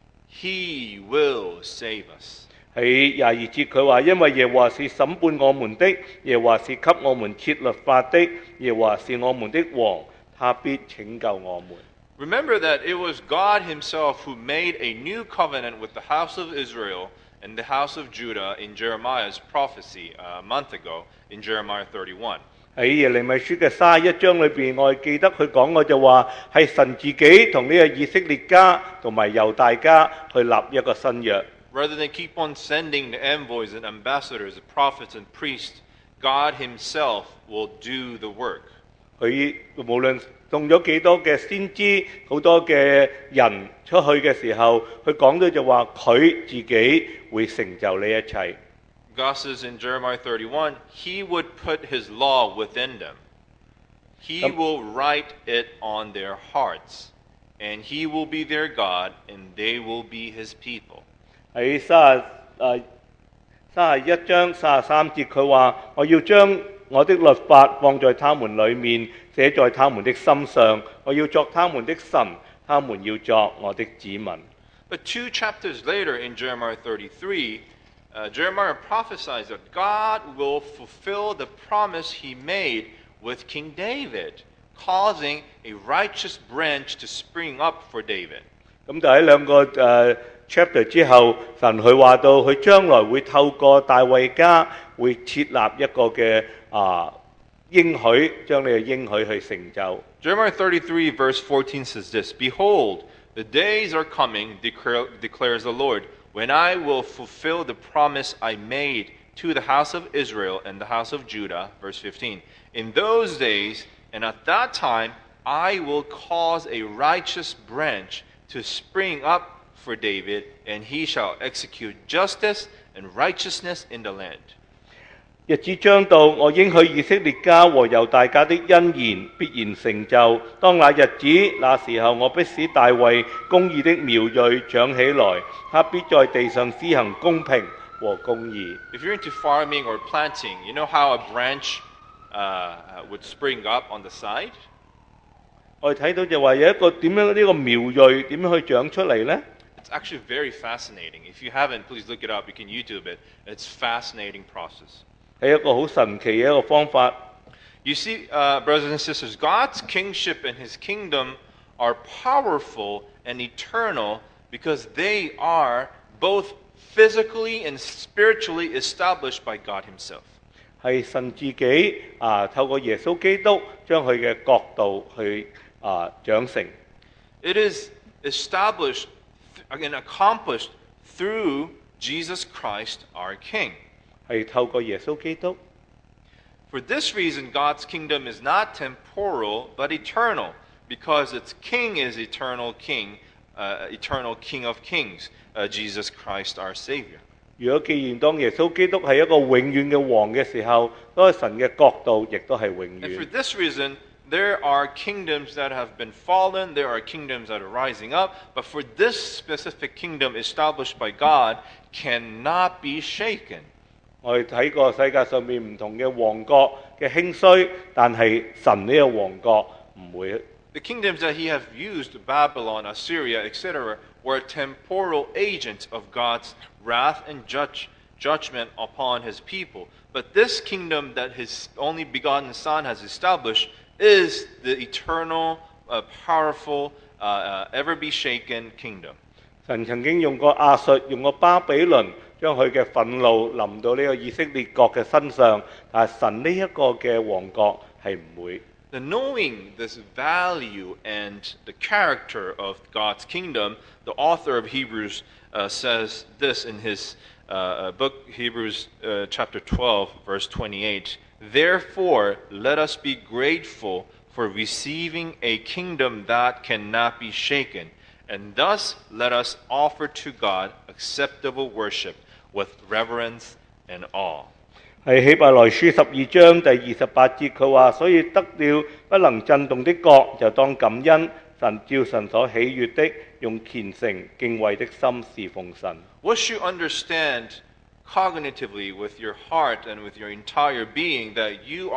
he will save us." 喺22節佢話：因為耶和華是審判我們的，耶和華是給我們設律法的，耶和華是我們的王，他必拯救我們。 Remember that it was God himself who made a new covenant with the house of Israel and the house of Judah in Jeremiah's prophecy a month ago in Jeremiah 31. 喺耶利米書嘅31章裏邊，我哋記得佢講過就話係神自己同呢個以色列家同埋猶大家去立一個新約。 Rather than keep on sending the envoys and ambassadors, the prophets and priests, God himself will do the work. 佢無論送咗幾多嘅先知，好多嘅人出去嘅時候，佢講到就話佢自己會成就呢一切。 God says in Jeremiah 31, he would put his law within them. He will write it on their hearts, and he will be their God, and they will be his people. 喺31章33節，佢話：我要將我的律法放在他們裏面，寫在他們的心上。我要作他們的神，他們要作我的子民。 But 2 chapters later in Jeremiah 33, Jeremiah prophesies that God will fulfill the promise he made with King David causing a righteous branch to spring up for David. 咁就喺兩個chapter 之後，神佢話到佢將來會透過大衛家會設立一個嘅應許，將呢個應許去成就。 Jeremiah 33 verse 14 says this, Behold, the days are coming, declares the Lord, when I will fulfill the promise I made to the house of Israel and the house of Judah. Verse 15, In those days and at that time, I will cause a righteous branch to spring up for David, and he shall execute justice and righteousness in the land. 日子將到，我應許以色列家和猶大家的恩言必然成就。當那日子，那時候我必使大衛公義的苗裔長起來，他必在地上施行公平和公義。 If you're into farming or planting, you know how a branch would spring up on the side? 我哋睇到就話有一個點樣呢個苗裔點樣去長出嚟呢？ It's actually very fascinating. If you haven't, please look it up. You can YouTube it. It's a fascinating process. 係一個好神奇嘅一個方法。 You see, brothers and sisters, God's kingship and His kingdom are powerful and eternal because they are both physically and spiritually established by God Himself. 係神自己透過耶穌基督將佢嘅國度去長成。 It is established and accomplished through Jesus Christ, our King. 係透過耶穌基督。 For this reason, God's kingdom is not temporal but eternal, because its King is eternal King of Kings, Jesus Christ, our Savior. 如果既然當耶穌基督係一個永遠嘅王嘅時候，嗰個神嘅國度亦都係永 And for 遠。 this reason, there are kingdoms that have been fallen, there are kingdoms that are rising up, but for this specific kingdom established by God cannot be shaken. 我哋睇過世界上面唔同嘅王國嘅興衰，但係神呢個王國唔會。 The kingdoms that he has used, Babylon, Assyria, etc., were temporal agents of God's wrath and judgment upon his people. But this kingdom that his only begotten Son has established is the eternal, powerful, ever-be-shaken kingdom. 神曾經用過亞述，用過巴比倫，將佢嘅憤怒臨到呢個以色列國嘅身上，但係神呢一個嘅王國係唔會。 Now, knowing this value and the character of God's kingdom, the author of Hebrews says this in his book, Hebrews chapter 12, verse 28. Therefore, let us be grateful for receiving a kingdom that cannot be shaken, and thus let us offer to God acceptable worship with reverence and awe. 係希伯來書12章第28節，佢話：所以得了不能震動的國，就當感恩，神照神所喜悅的，用虔誠敬畏的心侍奉神。 Once you understand cognitively with your heart and with your entire being that you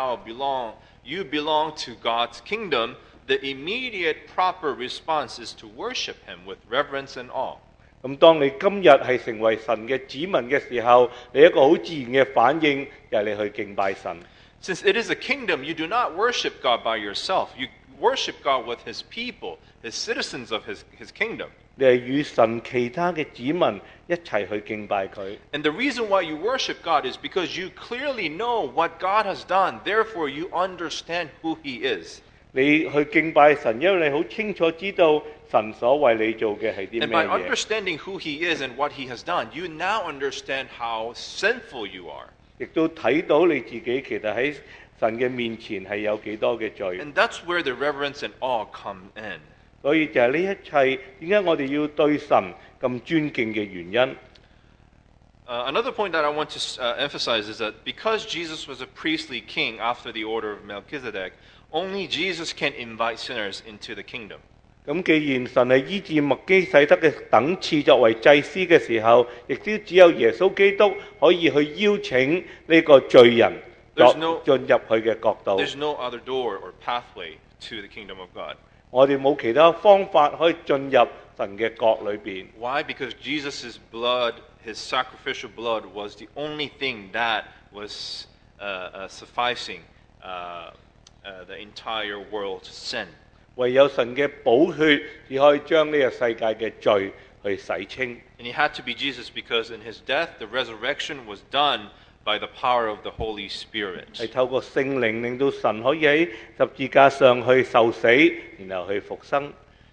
belong to God's kingdom, the immediate proper response is to worship Him with reverence and awe. 咁當你今日係成為神嘅子民嘅時候，你一個好自然嘅反應就係你去敬拜神。 Since it is a kingdom, you do not worship God by yourself. You worship God with His people, His citizens of His kingdom. 你係與神其他嘅子民一齊去敬拜佢。 And the reason why you worship God is because you clearly know what God has done. Therefore, you understand who He is. 你去敬拜神，因為你好清楚知道神所為你做嘅係啲 And 咩 by 嘢。 understanding who He is and what He has done, you now understand how sinful you are. 亦都睇到你自己其實喺神嘅面前係有幾多嘅罪。 And that's where the reverence and awe come in. 所以就係呢一切點解我哋要對神咁尊敬嘅原因。 Another point that I want to emphasize is that because Jesus was a priestly king after the order of Melchizedek, only Jesus can invite sinners into the kingdom. 咁既然神係依照麥基洗德嘅等次作為祭司嘅時候，亦都只有耶穌基督可以去邀請呢個罪人進入佢嘅國度。 There's no other door or pathway to the kingdom of God. 我哋冇其他方法可以進入神嘅國裏邊。 Why? Because Jesus' blood, His sacrificial blood, was the only thing that was sufficing the entire world's sin. 唯有神嘅寶血，只可以將呢個世界嘅罪去洗清。 And he had to be Jesus because in his death, the resurrection was done by the power of the Holy Spirit. 係透過聖靈令到神可以喺十字架上去受死，然後去復生。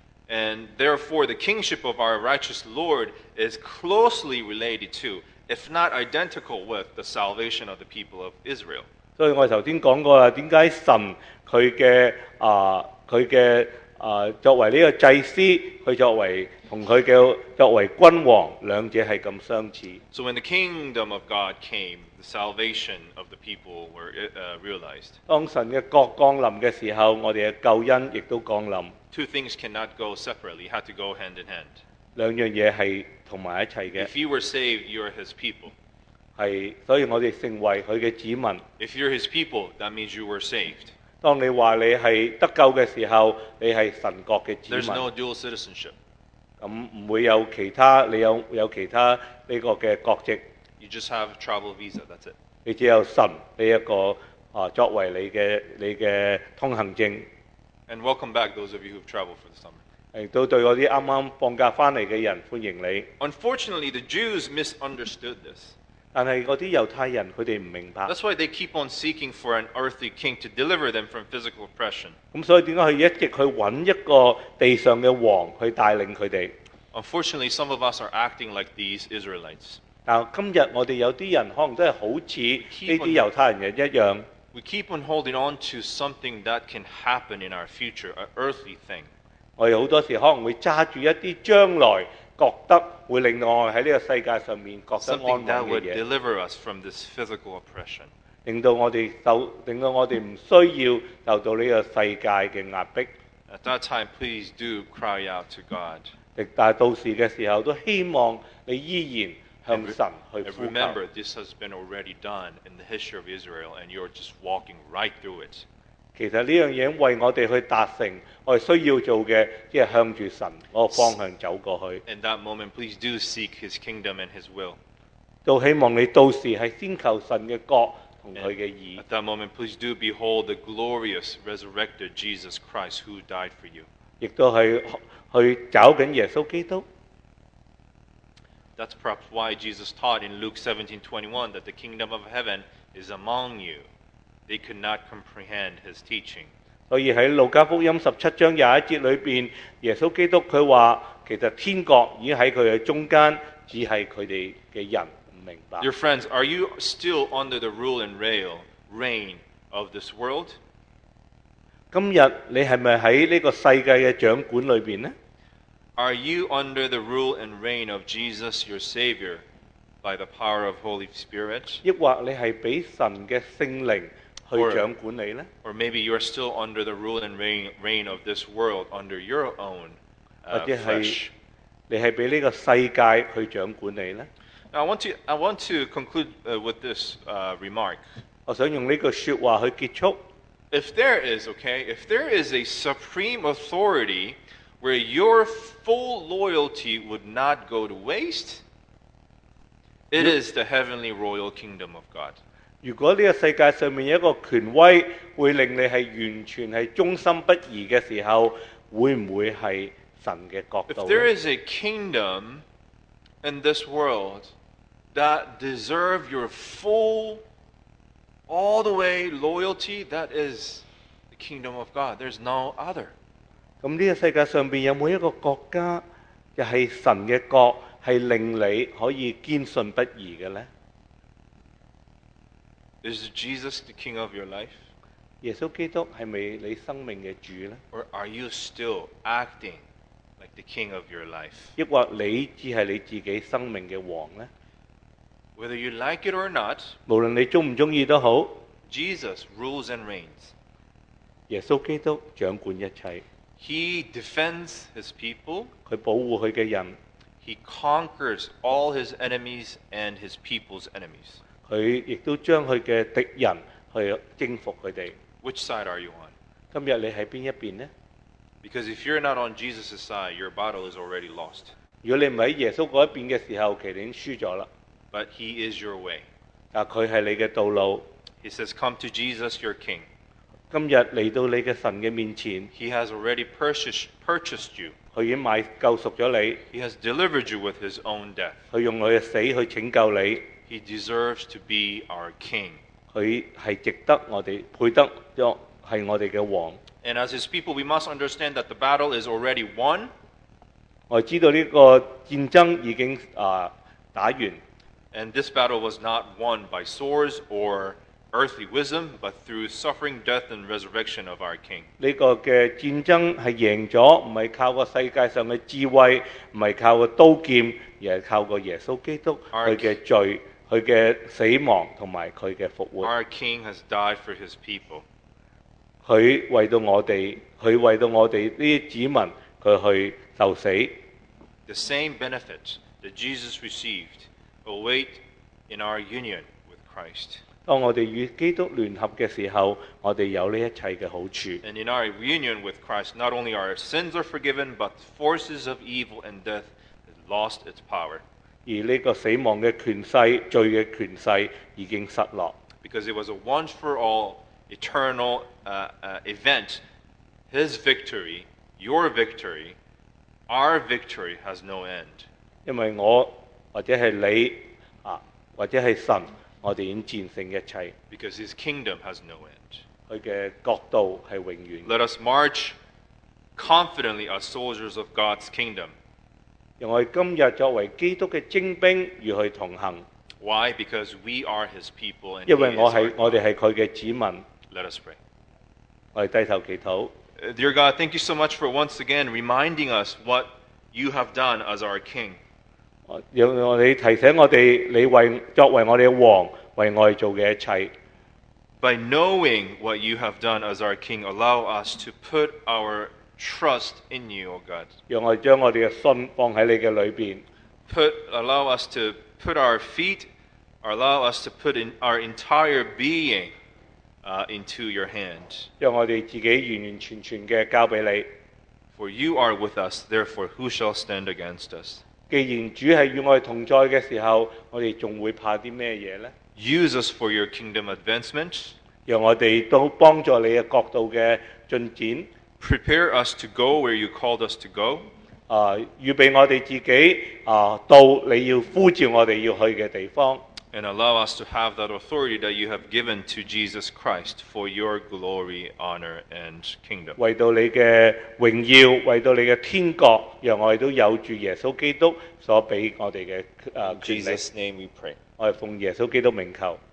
And therefore, the kingship of our righteous Lord is closely related to, if not identical with, the salvation of the people of Israel. 所以我頭先講過啦，點解神佢嘅作為呢個祭司，佢同佢嘅作為君王，兩者係咁相似。 So when the kingdom of God came, the salvation of the people were realized. 當神嘅國降臨嘅時候，我哋嘅救恩亦都降臨。 Two things cannot go separately; had to go hand in hand. 兩樣嘢係同埋一齊嘅。 If you were saved, you are His people. 係，所以我哋成為佢嘅子民。 If you're His people, that means you were saved. 當你話你係得救嘅時候，你係神國嘅子 There's 民。 no dual citizenship. 咁唔會有其他，你有其他呢個嘅國籍， You just have a travel visa. That's it. 你只有神呢一個作為你嘅通行證。 And welcome back, those of you who've traveled for the summer. 亦都對嗰啲啱啱放假翻嚟嘅人歡迎你。 Unfortunately, the Jews misunderstood this. 但係嗰啲猶太人佢哋唔明白， That's why they keep on seeking for an earthly king to deliver them from physical oppression. 咁所以點解佢一直去揾一個地上嘅王去帶領佢哋？ Unfortunately, some of us are acting like these Israelites. 但係今日我哋有啲人可能都係好似呢啲猶太人一樣， We keep on holding on to something that can happen in our future, an earthly thing. 我哋好多時可能會揸住一啲將來覺得會令到我哋喺呢個世界上面覺得安 Something that 穩嘅 would 嘢， deliver us from this physical oppression. 令到我哋唔需要受到呢個世界嘅壓迫。 At that time, please do cry out to God. 但係到時嘅時候，都希望你依然向神去 And 呼 remember, 求。 this has been already done in the history of Israel, and you're just walking right through it. 其實呢樣嘢為我哋去達成我哋需要做嘅，即係向住神嗰個方向走過去。 In that moment, please do seek His kingdom and His will. 都希望你到時係先求神嘅國同佢嘅義， At that moment, please do behold the glorious resurrected Jesus Christ who died for you. 亦都係去找緊耶穌基督。 That's perhaps why Jesus taught in Luke 17:21 that the kingdom of heaven is among you. They could not comprehend His teaching. 所以喺路加福音17章21節裏邊，耶穌基督佢話其實天國已經喺佢嘅中間，只係佢哋嘅人唔明白。 Dear friends, are you still under the rule and reign of this world? 今日你係咪喺呢個世界嘅掌管裏邊呢？ Are you under the rule and reign of Jesus, your Savior, by the power of Holy Spirit? 抑或你係俾神嘅聖靈去掌管你呢？ Or maybe you are still under the rule and reign of this world, under your own 或者 flesh. 係你係俾呢個世界去掌管你呢？ Now, I want to conclude with this remark. 我想用呢句説話去結束。 If there is a supreme authority where your full loyalty would not go to waste, it is the heavenly royal kingdom of God. 如果呢個世界上面有一個權威會令你係完全係忠心不移嘅時候，會唔會係神嘅國 If 度 there 呢？ is a kingdom in this world that deserve your full, all the way loyalty, that is the kingdom of God. There's no other. 咁呢個世界上邊有冇一個國家，就係神嘅國，係令你可以堅信不疑嘅呢？ Is Jesus the king of your life? 耶穌基督係咪你生命嘅主呢？ Or are you still acting like the king of your life? 抑或你只係你自己生命嘅王呢？ Whether you like it or not, 無論你中唔中意都好， Jesus rules and reigns. 耶穌基督掌管一切， He defends his people. 佢保護佢嘅人， He conquers all his enemies and his people's enemies. 佢亦都將佢嘅敵人去征服佢哋。 Which side are you on? 今日你喺邊一邊呢？ Because if you're not on Jesus' side, your battle is already lost. 如果你唔喺耶穌嗰一邊嘅時候，其實已經輸咗啦。 But he is your way. 但佢係你嘅道路， He says, come to Jesus, your king. 今日嚟到你嘅神嘅面前， He has already purchased you. 佢已經救贖咗你， He has delivered you with His own death. 佢用佢嘅死去拯救你， He deserves to be our King. 佢係值得我哋配得咗係我哋嘅王。 And as His people, we must understand that the battle is already won. 我知道呢個戰爭已經打完， And this battle was not won by swords or earthly wisdom, but through suffering, death, and resurrection of our King. 呢個嘅戰爭係贏咗，唔係靠個世界上嘅智慧，唔係靠個刀劍，而係靠個耶穌基督佢嘅罪、佢嘅死亡同埋佢嘅復活。 Our King has died for His people. 佢為到我哋呢啲子民，佢去受死。 The same benefits that Jesus received await in our union with Christ. 當我哋與基督聯合嘅時候，我哋有呢一切嘅好處。 And in our union with Christ, not only our sins are forgiven, but forces of evil and death have lost its power. 而呢個死亡嘅權勢、罪嘅權勢已經失落， Because it was a once for all, eternal event. His victory, your victory, our victory has no end. 因為我或者係你或者係神，我哋已經戰勝一切。 Because His kingdom has no end. 佢嘅國度係永遠。 Let us march confidently as soldiers of God's kingdom. 讓我哋今日作為基督嘅精兵與佢同行， Why? Because we are His people and 因 He 為 is 我 our 哋 God. 係佢嘅子民。 Let us pray. 我哋低頭祈禱。 Dear God, thank you so much for once again reminding us what you have done as our King. 讓我哋提醒我哋，你作為我哋嘅王，為我哋做嘅一切。 By knowing what you have done as our King, allow us to put our trust in you, O God. 讓我哋將我哋嘅心放喺你嘅裏邊， Allow us to put our feet, or allow us to put in our entire being into your hand. 讓我哋自己完完全全嘅交俾你。 For you are with us, therefore who shall stand against us? 既然主係與我哋同在嘅時候，我哋仲會怕啲咩嘢呢？ Use us for your kingdom advancement. 讓我哋都幫助你嘅國度嘅進展。 Prepare us to go where you called us to go. 預備我哋自己到你要呼召我哋要去嘅地方。 And allow us to have that authority that you have given to Jesus Christ for your glory, honor, and kingdom. 為到你嘅榮耀，為到你嘅天國，讓我哋都有住耶穌基督所俾我哋嘅 In 權利。 Jesus' name we pray. 我哋奉耶穌基督名求。